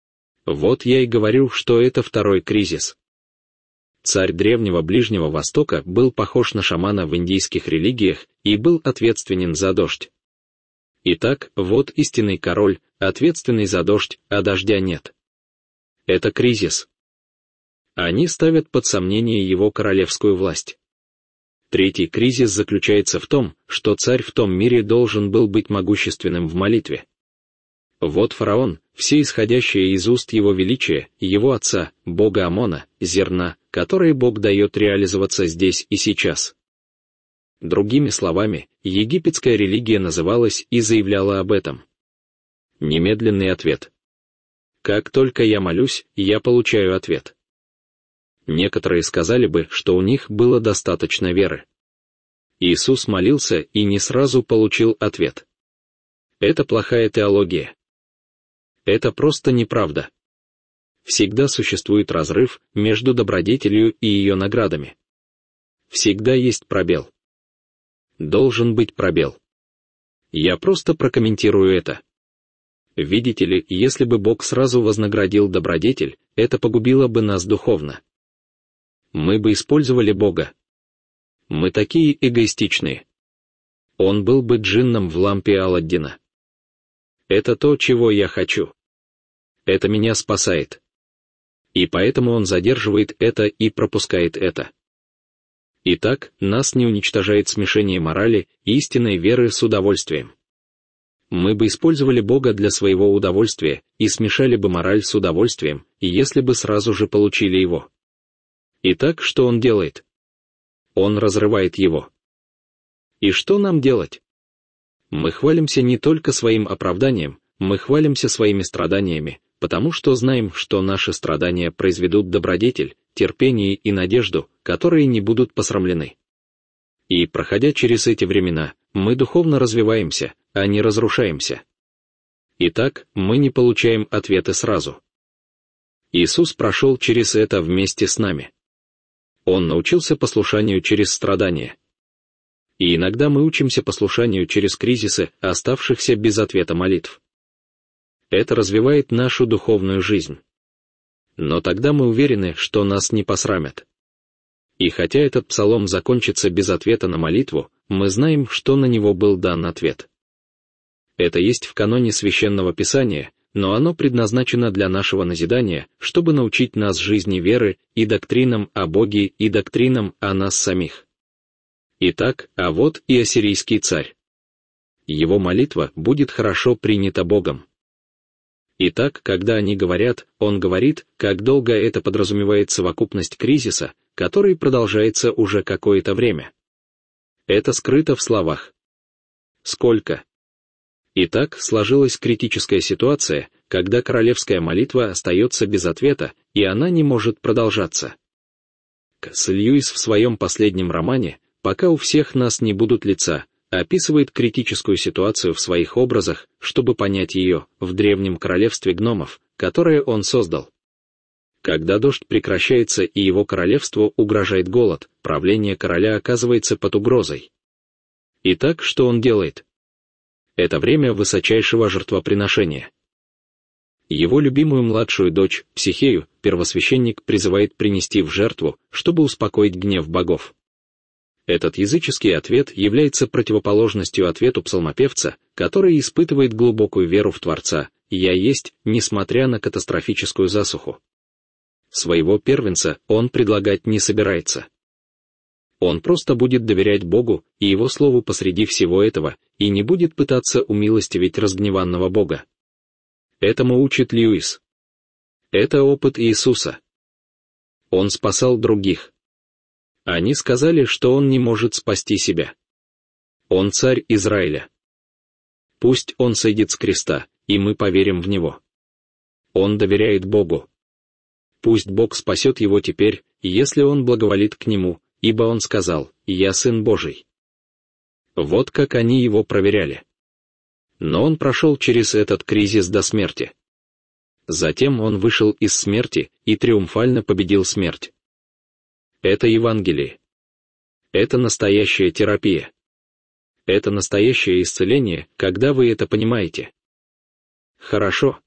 Вот я и говорю, что это второй кризис. Царь древнего Ближнего Востока был похож на шамана в индийских религиях и был ответственен за дождь. Итак, вот истинный король, ответственный за дождь, а дождя нет. Это кризис. Они ставят под сомнение его королевскую власть. Третий кризис заключается в том, что царь в том мире должен был быть могущественным в молитве. Вот фараон, все исходящее из уст его величия, его отца, бога Амона, зерна, которое Бог дает реализоваться здесь и сейчас. Другими словами, египетская религия называлась и заявляла об этом. Немедленный ответ. Как только я молюсь, я получаю ответ. Некоторые сказали бы, что у них было достаточно веры. Иисус молился и не сразу получил ответ. Это плохая теология. Это просто неправда. Всегда существует разрыв между добродетелью и ее наградами. Всегда есть пробел. Должен быть пробел. Я просто прокомментирую это. Видите ли, если бы Бог сразу вознаградил добродетель, это погубило бы нас духовно. Мы бы использовали Бога. Мы такие эгоистичные. Он был бы джинном в лампе Аладдина. Это то, чего я хочу. Это меня спасает. И поэтому он задерживает это и пропускает это. Итак, нас не уничтожает смешение морали и истинной веры с удовольствием. Мы бы использовали Бога для своего удовольствия и смешали бы мораль с удовольствием, если бы сразу же получили его. Итак, что он делает? Он разрывает его. И что нам делать? Мы хвалимся не только своим оправданием, мы хвалимся своими страданиями, потому что знаем, что наши страдания произведут добродетель, терпение и надежду, которые не будут посрамлены. И, проходя через эти времена, мы духовно развиваемся, а не разрушаемся. Итак, мы не получаем ответы сразу. Иисус прошел через это вместе с нами. Он научился послушанию через страдания. И иногда мы учимся послушанию через кризисы, оставшихся без ответа молитв. Это развивает нашу духовную жизнь. Но тогда мы уверены, что нас не посрамят. И хотя этот псалом закончится без ответа на молитву, мы знаем, что на него был дан ответ. Это есть в каноне Священного Писания, но оно предназначено для нашего назидания, чтобы научить нас жизни веры и доктринам о Боге и доктринам о нас самих. Итак, а вот и ассирийский царь. Его молитва будет хорошо принята Богом. Итак, когда они говорят, он говорит, как долго это подразумевает совокупность кризиса, который продолжается уже какое-то время. Это скрыто в словах. Сколько? Итак, сложилась критическая ситуация, когда королевская молитва остается без ответа, и она не может продолжаться. К.С. Льюис в своем последнем романе «Пока у всех нас не будут лица» описывает критическую ситуацию в своих образах, чтобы понять ее, в древнем королевстве гномов, которое он создал. Когда дождь прекращается и его королевству угрожает голод, правление короля оказывается под угрозой. Итак, что он делает? Это время высочайшего жертвоприношения. Его любимую младшую дочь, Психею, первосвященник призывает принести в жертву, чтобы успокоить гнев богов. Этот языческий ответ является противоположностью ответу псалмопевца, который испытывает глубокую веру в Творца «Я есть», несмотря на катастрофическую засуху. Своего первенца он предлагать не собирается. Он просто будет доверять Богу и Его Слову посреди всего этого и не будет пытаться умилостивить разгневанного Бога. Этому учит Льюис. Это опыт Иисуса. Он спасал других. Они сказали, что он не может спасти себя. Он царь Израиля. Пусть он сойдет с креста, и мы поверим в него. Он доверяет Богу. Пусть Бог спасет его теперь, если он благоволит к нему, ибо он сказал: «Я Сын Божий». Вот как они его проверяли. Но он прошел через этот кризис до смерти. Затем он вышел из смерти и триумфально победил смерть. Это Евангелие. Это настоящая терапия. Это настоящее исцеление, когда вы это понимаете. Хорошо.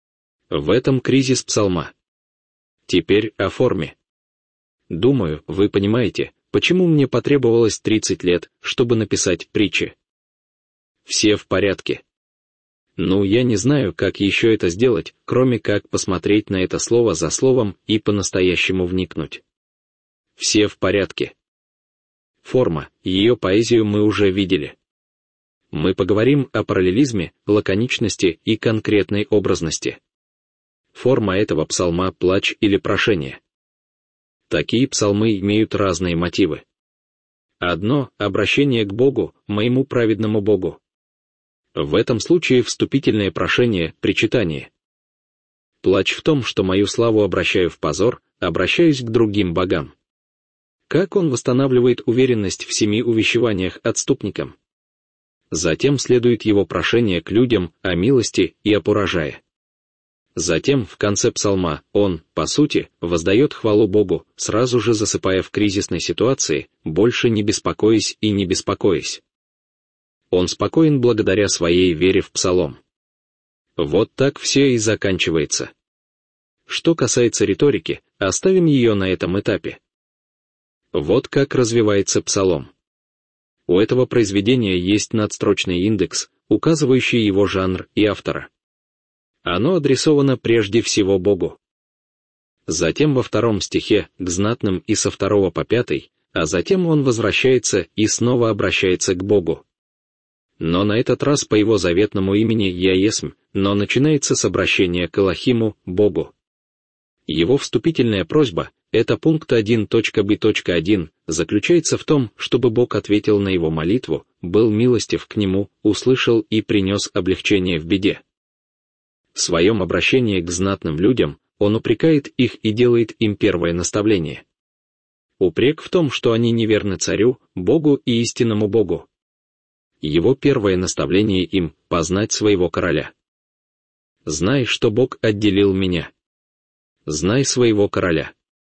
В этом кризис псалма. Теперь о форме. Думаю, вы понимаете, почему мне потребовалось 30 лет, чтобы написать притчи. Все в порядке. Ну, я не знаю, как еще это сделать, кроме как посмотреть на это слово за словом и по-настоящему вникнуть. Все в порядке. Форма, ее поэзию мы уже видели. Мы поговорим о параллелизме, лаконичности и конкретной образности. Форма этого псалма — плач или прошение. Такие псалмы имеют разные мотивы. Одно — обращение к Богу, моему праведному Богу. В этом случае вступительное прошение, причитание. Плач в том, что мою славу обращаю в позор, обращаюсь к другим богам. Как он восстанавливает уверенность в 7 увещеваниях отступникам? Затем следует его прошение к людям о милости и о урожае. Затем, в конце псалма, он, по сути, воздает хвалу Богу, сразу же засыпая в кризисной ситуации, больше не беспокоясь и не беспокоясь. Он спокоен благодаря своей вере в псалом. Вот так все и заканчивается. Что касается риторики, оставим ее на этом этапе. Вот как развивается псалом. У этого произведения есть надстрочный индекс, указывающий его жанр и автора. Оно адресовано прежде всего Богу. Затем во 2 стихе к знатным и со 2 по 5, а затем он возвращается и снова обращается к Богу. Но на этот раз по его заветному имени «Я есмь», но начинается с обращения к Элохиму, Богу. Его вступительная просьба, это пункт 1.b.1, заключается в том, чтобы Бог ответил на его молитву, был милостив к нему, услышал и принес облегчение в беде. В своем обращении к знатным людям он упрекает их и делает им первое наставление. Упрек в том, что они неверны царю, Богу и истинному Богу. Его первое наставление им — познать своего короля. «Знай, что Бог отделил меня». Знай своего короля.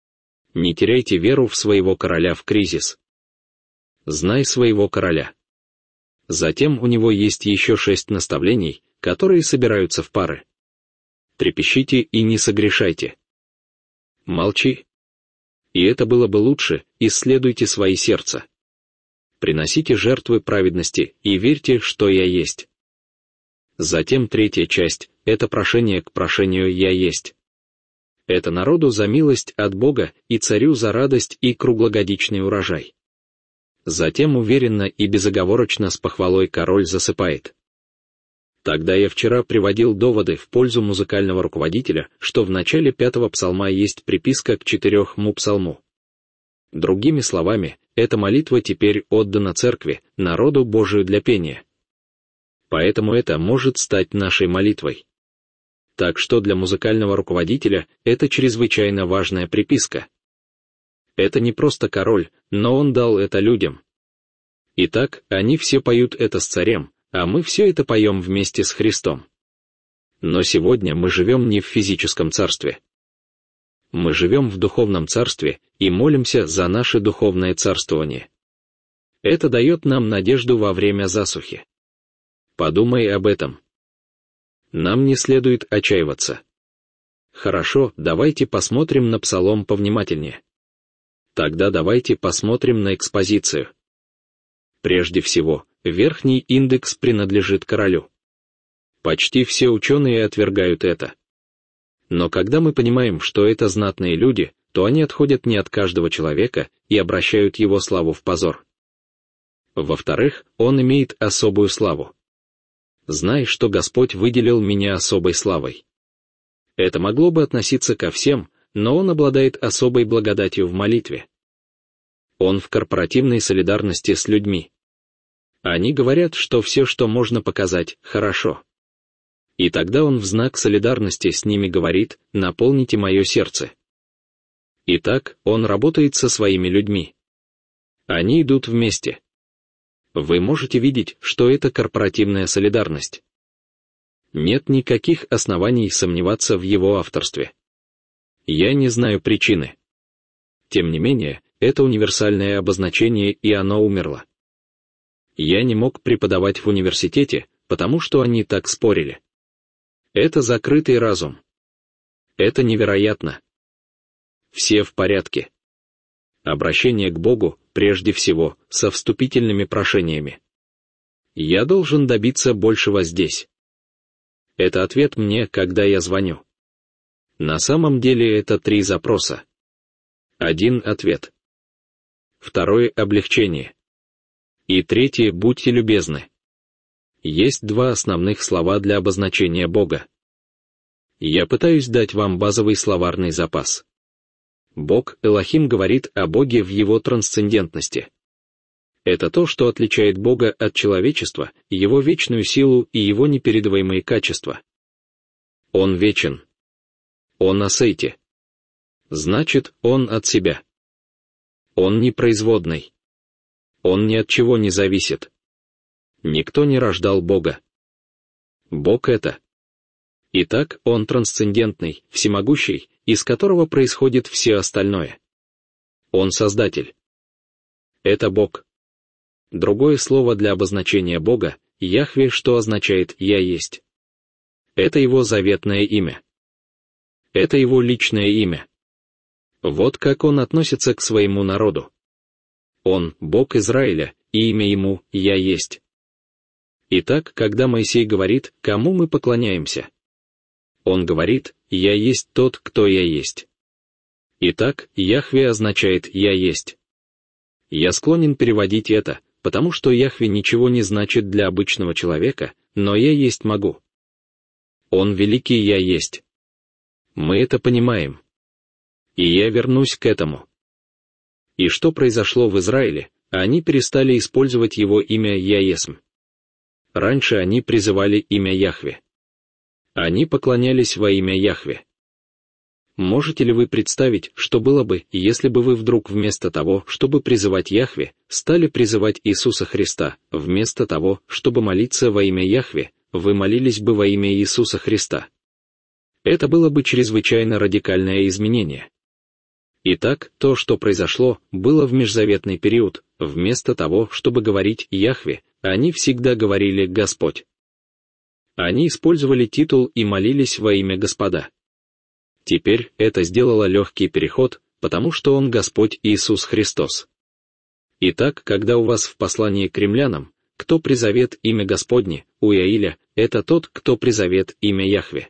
Не теряйте веру в своего короля в кризис. Знай своего короля. Затем у него есть еще 6 наставлений, которые собираются в пары. Трепещите и не согрешайте. Молчи. И это было бы лучше, исследуйте свои сердца. Приносите жертвы праведности и верьте, что я есть. Затем 3 часть — это прошение к прошению «Я есть». Это народу за милость от Бога и царю за радость и круглогодичный урожай. Затем уверенно и безоговорочно с похвалой король засыпает. Тогда я вчера приводил доводы в пользу музыкального руководителя, что в начале 5 псалма есть приписка к 4-му псалму. Другими словами, эта молитва теперь отдана церкви, народу Божию для пения. Поэтому это может стать нашей молитвой. Так что для музыкального руководителя это чрезвычайно важная приписка. Это не просто король, но он дал это людям. Итак, они все поют это с царем, а мы все это поем вместе с Христом. Но сегодня мы живем не в физическом царстве. Мы живем в духовном царстве и молимся за наше духовное царствование. Это дает нам надежду во время засухи. Подумай об этом. Нам не следует отчаиваться. Хорошо, давайте посмотрим на Псалом повнимательнее. Тогда давайте посмотрим на экспозицию. Прежде всего, верхний индекс принадлежит королю. Почти все ученые отвергают это. Но когда мы понимаем, что это знатные люди, то они отходят не от каждого человека и обращают его славу в позор. Во-вторых, он имеет особую славу. Знай, что Господь выделил меня особой славой. Это могло бы относиться ко всем, но он обладает особой благодатью в молитве. Он в корпоративной солидарности с людьми. Они говорят, что все, что можно показать, хорошо. И тогда он в знак солидарности с ними говорит: «Наполните мое сердце». Итак, он работает со своими людьми. Они идут вместе. Вы можете видеть, что это корпоративная солидарность. Нет никаких оснований сомневаться в его авторстве. Я не знаю причины. Тем не менее, это универсальное обозначение, и оно умерло. Я не мог преподавать в университете, потому что они так спорили. Это закрытый разум. Это невероятно. Все в порядке. Обращение к Богу, прежде всего, со вступительными прошениями. Я должен добиться большего здесь. Это ответ мне, когда я звоню. На самом деле это 3 запроса. 1 ответ. 2 облегчение. И 3 будьте любезны. Есть 2 основных слова для обозначения Бога. Я пытаюсь дать вам базовый словарный запас. Бог, Элохим, говорит о Боге в его трансцендентности. Это то, что отличает Бога от человечества, его вечную силу и его непередаваемые качества. Он вечен. Он асейти. Значит, он от себя. Он непроизводный. Он ни от чего не зависит. Никто не рождал Бога. Бог — это. Итак, он трансцендентный, всемогущий, из которого происходит все остальное. Он Создатель. Это Бог. Другое слово для обозначения Бога — Яхве, что означает «Я есть». Это его заветное имя. Это его личное имя. Вот как он относится к своему народу. Он — Бог Израиля, и имя ему — «Я есть». Итак, когда Моисей говорит, кому мы поклоняемся, он говорит: «Я есть тот, кто я есть». Итак, Яхве означает «Я есть». Я склонен переводить это, потому что Яхве ничего не значит для обычного человека, но «Я есть» могу. Он великий «Я есть». Мы это понимаем. И я вернусь к этому. И что произошло в Израиле? Они перестали использовать его имя «Я есмь». Раньше они призывали имя Яхве. Они поклонялись во имя Яхве. Можете ли вы представить, что было бы, если бы вы вдруг вместо того, чтобы призывать Яхве, стали призывать Иисуса Христа, вместо того, чтобы молиться во имя Яхве, вы молились бы во имя Иисуса Христа? Это было бы чрезвычайно радикальное изменение. Итак, то, что произошло, было в межзаветный период. Вместо того, чтобы говорить «Яхве», они всегда говорили «Господь». Они использовали титул и молились во имя Господа. Теперь это сделало легкий переход, потому что Он Господь Иисус Христос. Итак, когда у вас в послании к римлянам, кто призовет имя Господне, у Иаиля, это тот, кто призовет имя Яхве.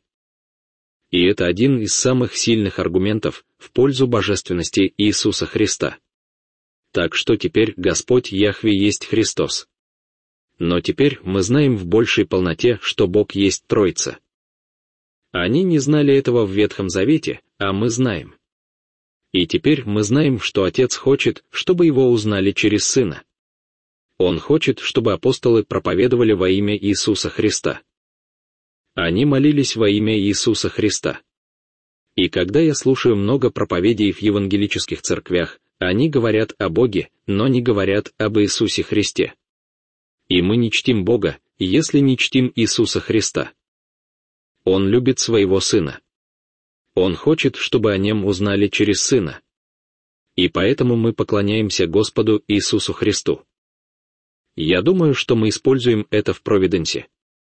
И это один из самых сильных аргументов в пользу божественности Иисуса Христа. Так что теперь Господь Яхве есть Христос. Но теперь мы знаем в большей полноте, что Бог есть Троица. Они не знали этого в Ветхом Завете, а мы знаем. И теперь мы знаем, что Отец хочет, чтобы его узнали через Сына. Он хочет, чтобы апостолы проповедовали во имя Иисуса Христа. Они молились во имя Иисуса Христа. И когда я слушаю много проповедей в евангелических церквях, они говорят о Боге, но не говорят об Иисусе Христе. И мы не чтим Бога, если не чтим Иисуса Христа. Он любит своего Сына. Он хочет, чтобы о нем узнали через Сына. И поэтому мы поклоняемся Господу Иисусу Христу. Я думаю, что мы используем это в Провиденсе.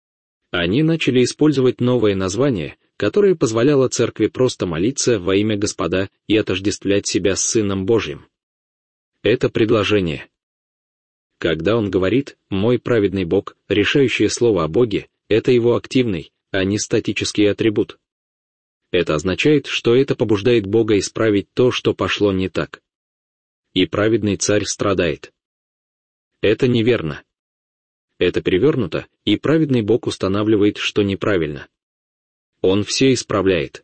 Они начали использовать новое название, которое позволяло церкви просто молиться во имя Господа и отождествлять себя с Сыном Божьим. Это предложение. Когда он говорит «мой праведный Бог», решающее слово о Боге — это его активный, а не статический атрибут. Это означает, что это побуждает Бога исправить то, что пошло не так. И праведный царь страдает. Это неверно. Это перевернуто, и праведный Бог устанавливает, что неправильно. Он все исправляет.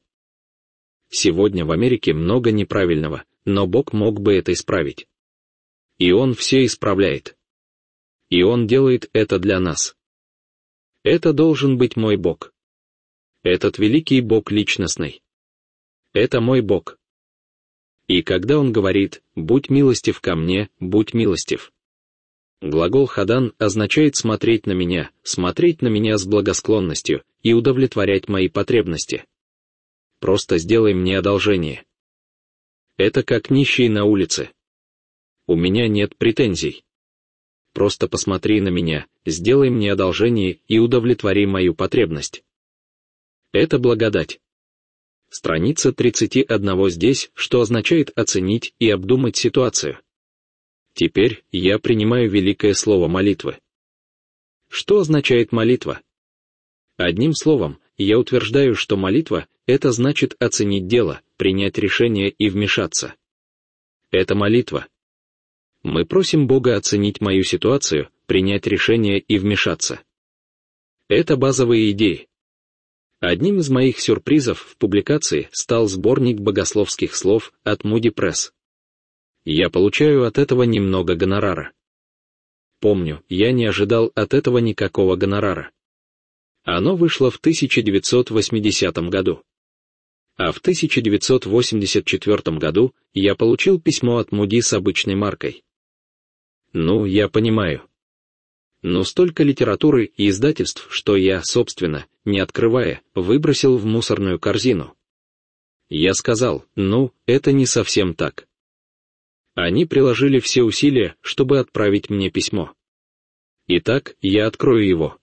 Сегодня в Америке много неправильного, но Бог мог бы это исправить. И Он все исправляет. И Он делает это для нас. Это должен быть мой Бог. Этот великий Бог личностный. Это мой Бог. И когда Он говорит «будь милостив ко мне, будь милостив». Глагол «хадан» означает смотреть на меня с благосклонностью и удовлетворять мои потребности. Просто сделай мне одолжение. Это как нищий на улице. У меня нет претензий. Просто посмотри на меня, сделай мне одолжение и удовлетвори мою потребность. Это благодать. Страница 31 здесь, что означает оценить и обдумать ситуацию. Теперь я принимаю великое слово молитвы. Что означает молитва? Одним словом, я утверждаю, что молитва — это значит оценить дело, принять решение и вмешаться. Это молитва. Мы просим Бога оценить мою ситуацию, принять решение и вмешаться. Это базовые идеи. Одним из моих сюрпризов в публикации стал сборник богословских слов от Moody Press. Я получаю от этого немного гонорара. Помню, я не ожидал от этого никакого гонорара. Оно вышло в 1980 году. А в 1984 году я получил письмо от Moody с обычной маркой. Ну, я понимаю. Но столько литературы и издательств, что я, собственно, не открывая, выбросил в мусорную корзину. Я сказал, это не совсем так. Они приложили все усилия, чтобы отправить мне письмо. Итак, я открою его.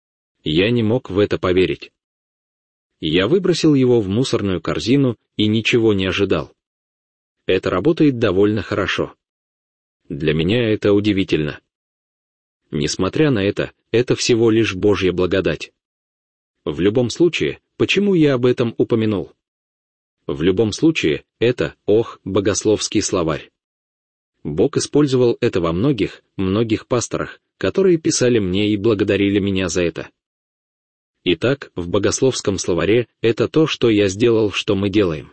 Я не мог в это поверить. Я выбросил его в мусорную корзину и ничего не ожидал. Это работает довольно хорошо. Для меня это удивительно. Несмотря на это всего лишь Божья благодать. В любом случае, почему я об этом упомянул? В любом случае, это, богословский словарь. Бог использовал это во многих пасторах, которые писали мне и благодарили меня за это. Итак, в богословском словаре это то, что я сделал, что мы делаем.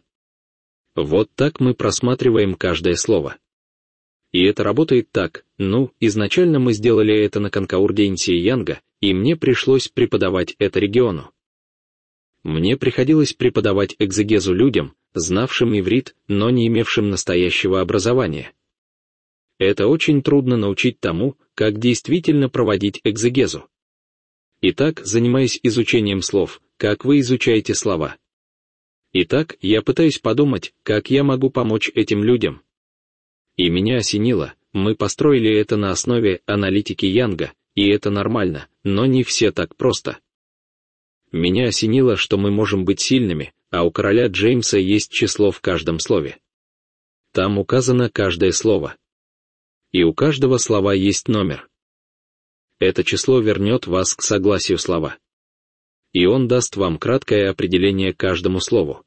Вот так мы просматриваем каждое слово. И это работает так, изначально мы сделали это на конкорденции Янга, и мне пришлось преподавать это региону. Мне приходилось преподавать экзегезу людям, знавшим иврит, но не имевшим настоящего образования. Это очень трудно научить тому, как действительно проводить экзегезу. Итак, занимаясь изучением слов, как вы изучаете слова. Итак, я пытаюсь подумать, как я могу помочь этим людям. И меня осенило, мы построили это на основе аналитики Янга, и это нормально, но не все так просто. Меня осенило, что мы можем быть сильными, а у короля Джеймса есть число в каждом слове. Там указано каждое слово. И у каждого слова есть номер. Это число вернет вас к согласию слова. И он даст вам краткое определение каждому слову.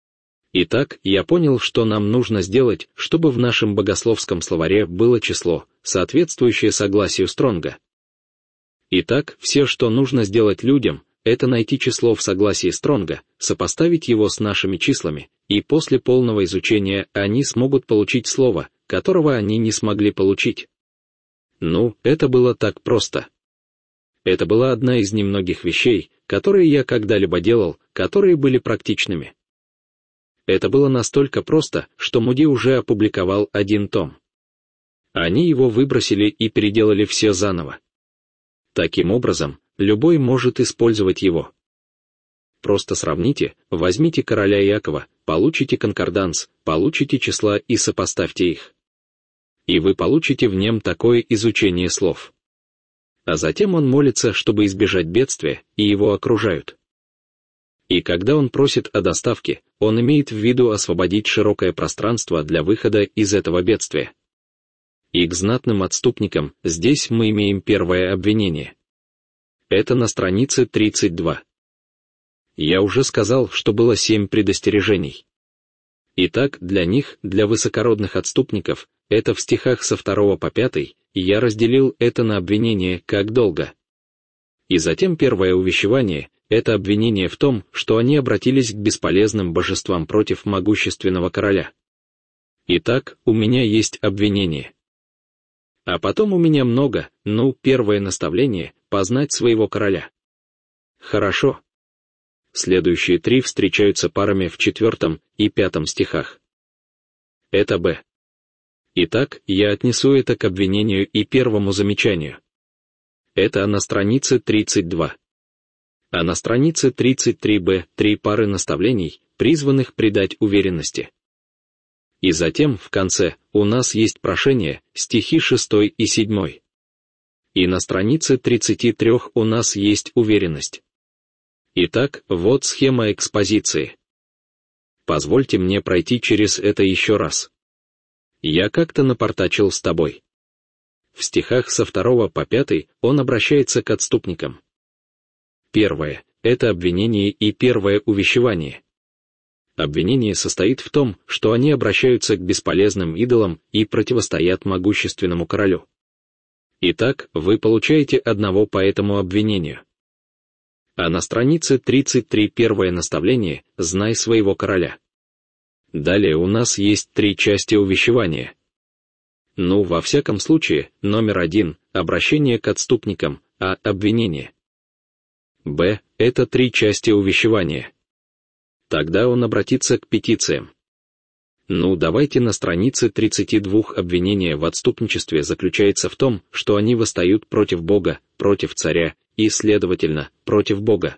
Итак, я понял, что нам нужно сделать, чтобы в нашем богословском словаре было число, соответствующее согласию Стронга. Итак, все, что нужно сделать людям, это найти число в согласии Стронга, сопоставить его с нашими числами, и после полного изучения они смогут получить слово, которого они не смогли получить. Ну, это было так просто. Это была одна из немногих вещей, которые я когда-либо делал, которые были практичными. Это было настолько просто, что Муди уже опубликовал 1 том. Они его выбросили и переделали все заново. Таким образом, любой может использовать его. Просто сравните, возьмите короля Иакова, получите конкорданс, получите числа и сопоставьте их. И вы получите в нем такое изучение слов. А затем он молится, чтобы избежать бедствия, и его окружают. И когда он просит о доставке, он имеет в виду освободить широкое пространство для выхода из этого бедствия. И к знатным отступникам здесь мы имеем первое обвинение. Это на странице 32. Я уже сказал, что было 7 предостережений. Итак, для них, для высокородных отступников, это в стихах со 2 по 5, и я разделил это на обвинение, как долго. И затем первое увещевание — это обвинение в том, что они обратились к бесполезным божествам против могущественного короля. Итак, у меня есть обвинение. А потом у меня много, первое наставление — познать своего короля. Хорошо. Следующие 3 встречаются парами в 4 и 5 стихах. Это Б. Итак, я отнесу это к обвинению и первому замечанию. Это на странице 32. А на странице 33Б 3 пары наставлений, призванных придать уверенности. И затем, в конце, у нас есть прошение, стихи 6 и 7. И на странице 33 у нас есть уверенность. Итак, вот схема экспозиции. Позвольте мне пройти через это еще раз. Я как-то напортачил с тобой. В стихах со 2 по 5 он обращается к отступникам. Первое — это обвинение и первое увещевание. Обвинение состоит в том, что они обращаются к бесполезным идолам и противостоят могущественному королю. Итак, вы получаете 1 по этому обвинению. А на странице 33 первое наставление «Знай своего короля». Далее у нас есть 3 части увещевания. Во всяком случае, номер 1 — обращение к отступникам, а обвинение. Б — это 3 части увещевания. Тогда он обратится к петициям. Давайте на странице 32 обвинение в отступничестве заключается в том, что они восстают против Бога, против царя и, следовательно, против Бога.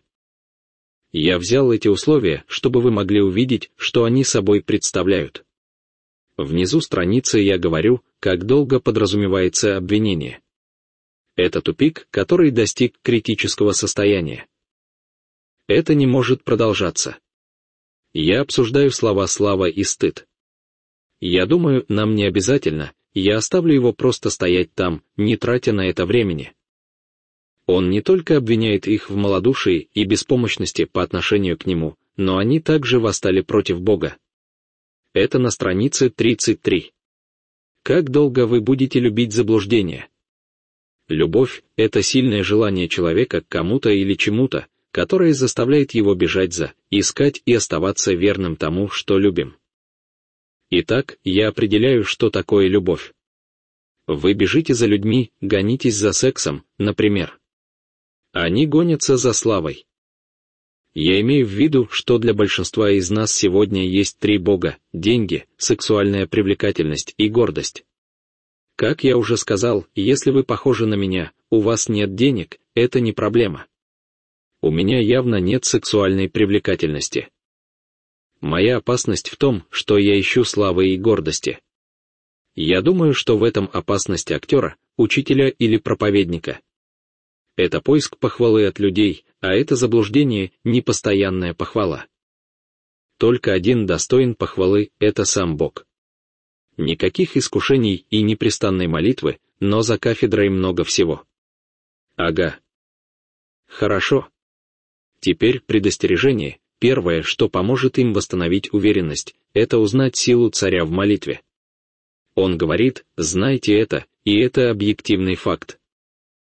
Я взял эти условия, чтобы вы могли увидеть, что они собой представляют. Внизу страницы я говорю, как долго подразумевается обвинение. Это тупик, который достиг критического состояния. Это не может продолжаться. Я обсуждаю слова «слава» и «стыд». Я думаю, нам не обязательно, я оставлю его просто стоять там, не тратя на это времени. Он не только обвиняет их в малодушии и беспомощности по отношению к нему, но они также восстали против Бога. Это на странице 33. Как долго вы будете любить заблуждение? Любовь — это сильное желание человека к кому-то или чему-то, которое заставляет его бежать за, искать и оставаться верным тому, что любим. Итак, я определяю, что такое любовь. Вы бежите за людьми, гонитесь за сексом, например. Они гонятся за славой. Я имею в виду, что для большинства из нас сегодня есть 3 бога: деньги, сексуальная привлекательность и гордость. Как я уже сказал, если вы похожи на меня, у вас нет денег, это не проблема. У меня явно нет сексуальной привлекательности. Моя опасность в том, что я ищу славы и гордости. Я думаю, что в этом опасность актера, учителя или проповедника. Это поиск похвалы от людей, а это заблуждение — непостоянная похвала. Только один достоин похвалы — это сам Бог. Никаких искушений и непрестанной молитвы, но за кафедрой много всего. Ага. Хорошо. Теперь предостережение. Первое, что поможет им восстановить уверенность, это узнать силу царя в молитве. Он говорит: знайте это, и это объективный факт.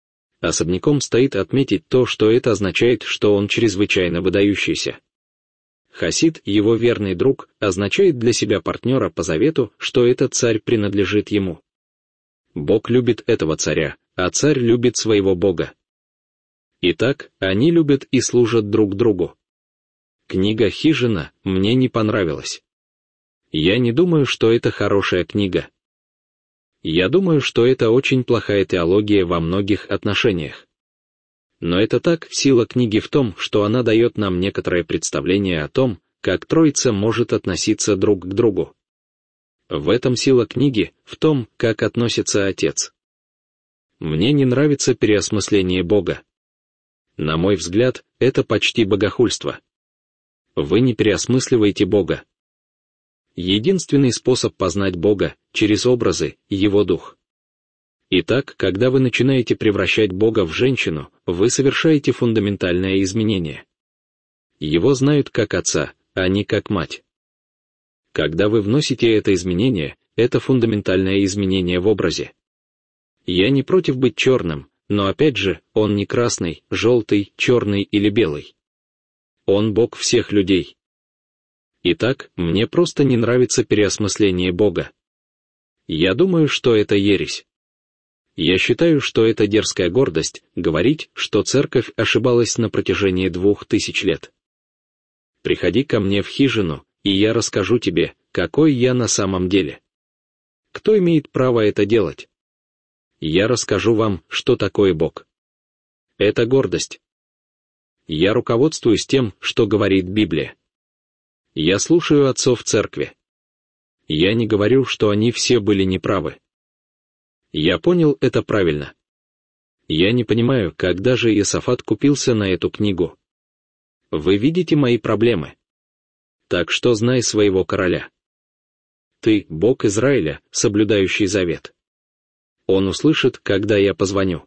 Особняком стоит отметить то, что это означает, что он чрезвычайно выдающийся. Хасид, его верный друг, означает для себя партнера по завету, что этот царь принадлежит ему. Бог любит этого царя, а царь любит своего Бога. Итак, они любят и служат друг другу. Книга «Хижина» мне не понравилась. Я не думаю, что это хорошая книга. Я думаю, что это очень плохая теология во многих отношениях. Но это так, сила книги в том, что она дает нам некоторое представление о том, как Троица может относиться друг к другу. В этом сила книги, в том, как относится Отец. Мне не нравится переосмысление Бога. На мой взгляд, это почти богохульство. Вы не переосмысливаете Бога. Единственный способ познать Бога — через образы, Его Дух. Итак, когда вы начинаете превращать Бога в женщину, вы совершаете фундаментальное изменение. Его знают как Отца, а не как Мать. Когда вы вносите это изменение, это фундаментальное изменение в образе. Я не против быть черным, но опять же, он не красный, желтый, черный или белый. Он Бог всех людей. Итак, мне просто не нравится переосмысление Бога. Я думаю, что это ересь. Я считаю, что это дерзкая гордость, говорить, что церковь ошибалась на протяжении 2000 лет. Приходи ко мне в хижину, и я расскажу тебе, какой я на самом деле. Кто имеет право это делать? Я расскажу вам, что такое Бог. Это гордость. Я руководствуюсь тем, что говорит Библия. Я слушаю отцов церкви. Я не говорю, что они все были неправы. Я понял это правильно. Я не понимаю, когда же Иосафат купился на эту книгу. Вы видите мои проблемы. Так что знай своего короля. Ты — Бог Израиля, соблюдающий завет. Он услышит, когда я позвоню.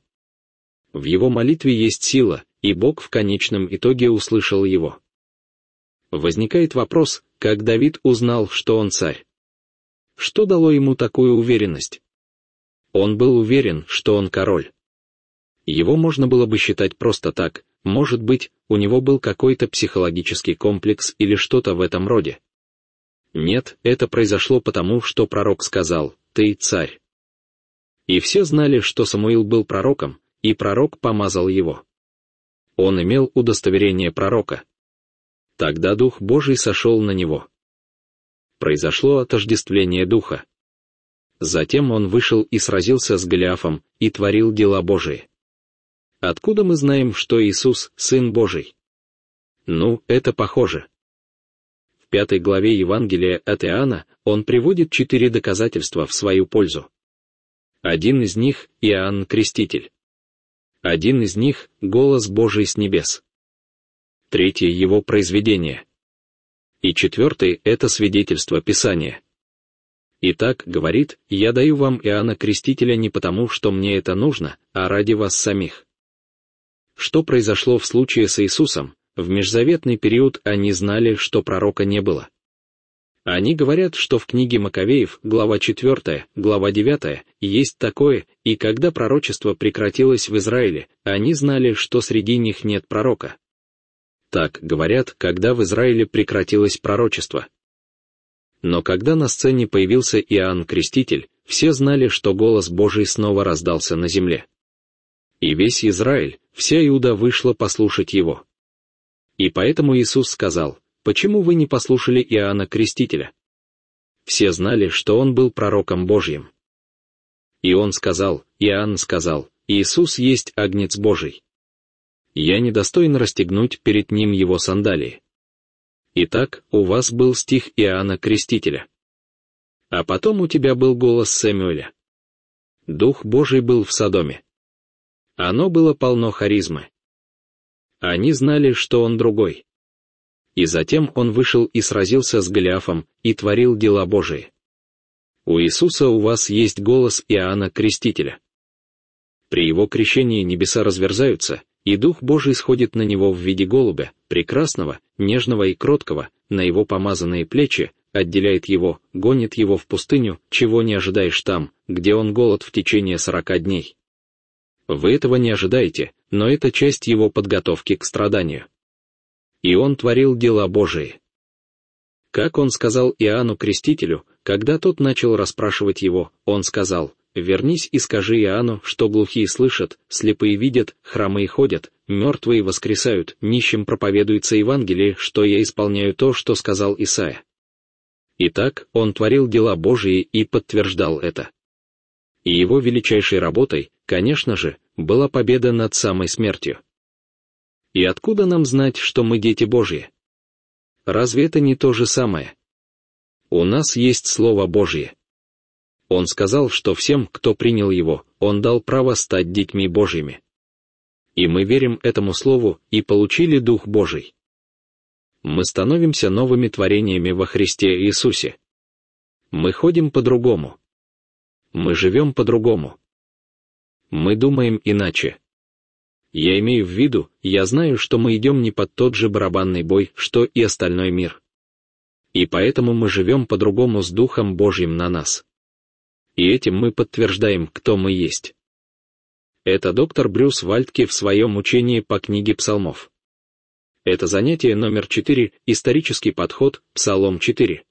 В его молитве есть сила, и Бог в конечном итоге услышал его. Возникает вопрос, как Давид узнал, что он царь. Что дало ему такую уверенность? Он был уверен, что он король. Его можно было бы считать просто так, может быть, у него был какой-то психологический комплекс или что-то в этом роде. Нет, это произошло потому, что пророк сказал: «Ты царь». И все знали, что Самуил был пророком, и пророк помазал его. Он имел удостоверение пророка. Тогда Дух Божий сошел на него. Произошло отождествление Духа. Затем он вышел и сразился с Голиафом, и творил дела Божии. Откуда мы знаем, что Иисус — Сын Божий? Ну, это похоже. В 5 главе Евангелия от Иоанна он приводит 4 доказательства в свою пользу. Один из них — Иоанн Креститель. Один из них — голос Божий с небес. Третье — его произведение. И четвертый — это свидетельство Писания. Итак, говорит, я даю вам Иоанна Крестителя не потому, что мне это нужно, а ради вас самих. Что произошло в случае с Иисусом? В межзаветный период они знали, что пророка не было. Они говорят, что в книге Маковеев, глава 4, глава 9, есть такое, и когда пророчество прекратилось в Израиле, они знали, что среди них нет пророка. Так говорят, когда в Израиле прекратилось пророчество. Но когда на сцене появился Иоанн Креститель, все знали, что голос Божий снова раздался на земле. И весь Израиль, вся Иуда вышла послушать его. И поэтому Иисус сказал: «Почему вы не послушали Иоанна Крестителя?» Все знали, что он был пророком Божьим. И он сказал, Иоанн сказал: «Иисус есть Агнец Божий. Я недостоин расстегнуть перед ним его сандалии». Итак, у вас был стих Иоанна Крестителя. А потом у тебя был голос Самуэля. Дух Божий был в Содоме. Оно было полно харизмы. Они знали, что он другой. И затем он вышел и сразился с Голиафом, и творил дела Божии. У Иисуса у вас есть голос Иоанна Крестителя. При его крещении небеса разверзаются, и Дух Божий сходит на него в виде голубя, прекрасного, нежного и кроткого, на его помазанные плечи, отделяет его, гонит его в пустыню, чего не ожидаешь там, где он голод в течение 40 дней. Вы этого не ожидаете, но это часть его подготовки к страданию. И он творил дела Божии. Как он сказал Иоанну Крестителю, когда тот начал расспрашивать его, он сказал: «Вернись и скажи Иоанну, что глухие слышат, слепые видят, хромые ходят, мертвые воскресают, нищим проповедуется Евангелие, что я исполняю то, что сказал Исаия». Итак, он творил дела Божии и подтверждал это. И его величайшей работой, конечно же, была победа над самой смертью. И откуда нам знать, что мы дети Божьи? Разве это не то же самое? У нас есть Слово Божье. Он сказал, что всем, кто принял его, он дал право стать детьми Божьими. И мы верим этому Слову и получили Дух Божий. Мы становимся новыми творениями во Христе Иисусе. Мы ходим по-другому. Мы живем по-другому. Мы думаем иначе. Я имею в виду, я знаю, что мы идем не под тот же барабанный бой, что и остальной мир. И поэтому мы живем по-другому с Духом Божьим на нас. И этим мы подтверждаем, кто мы есть. Это доктор Брюс Вальтке в своем учении по книге Псалмов. Это занятие номер 4, исторический подход, Псалом 4.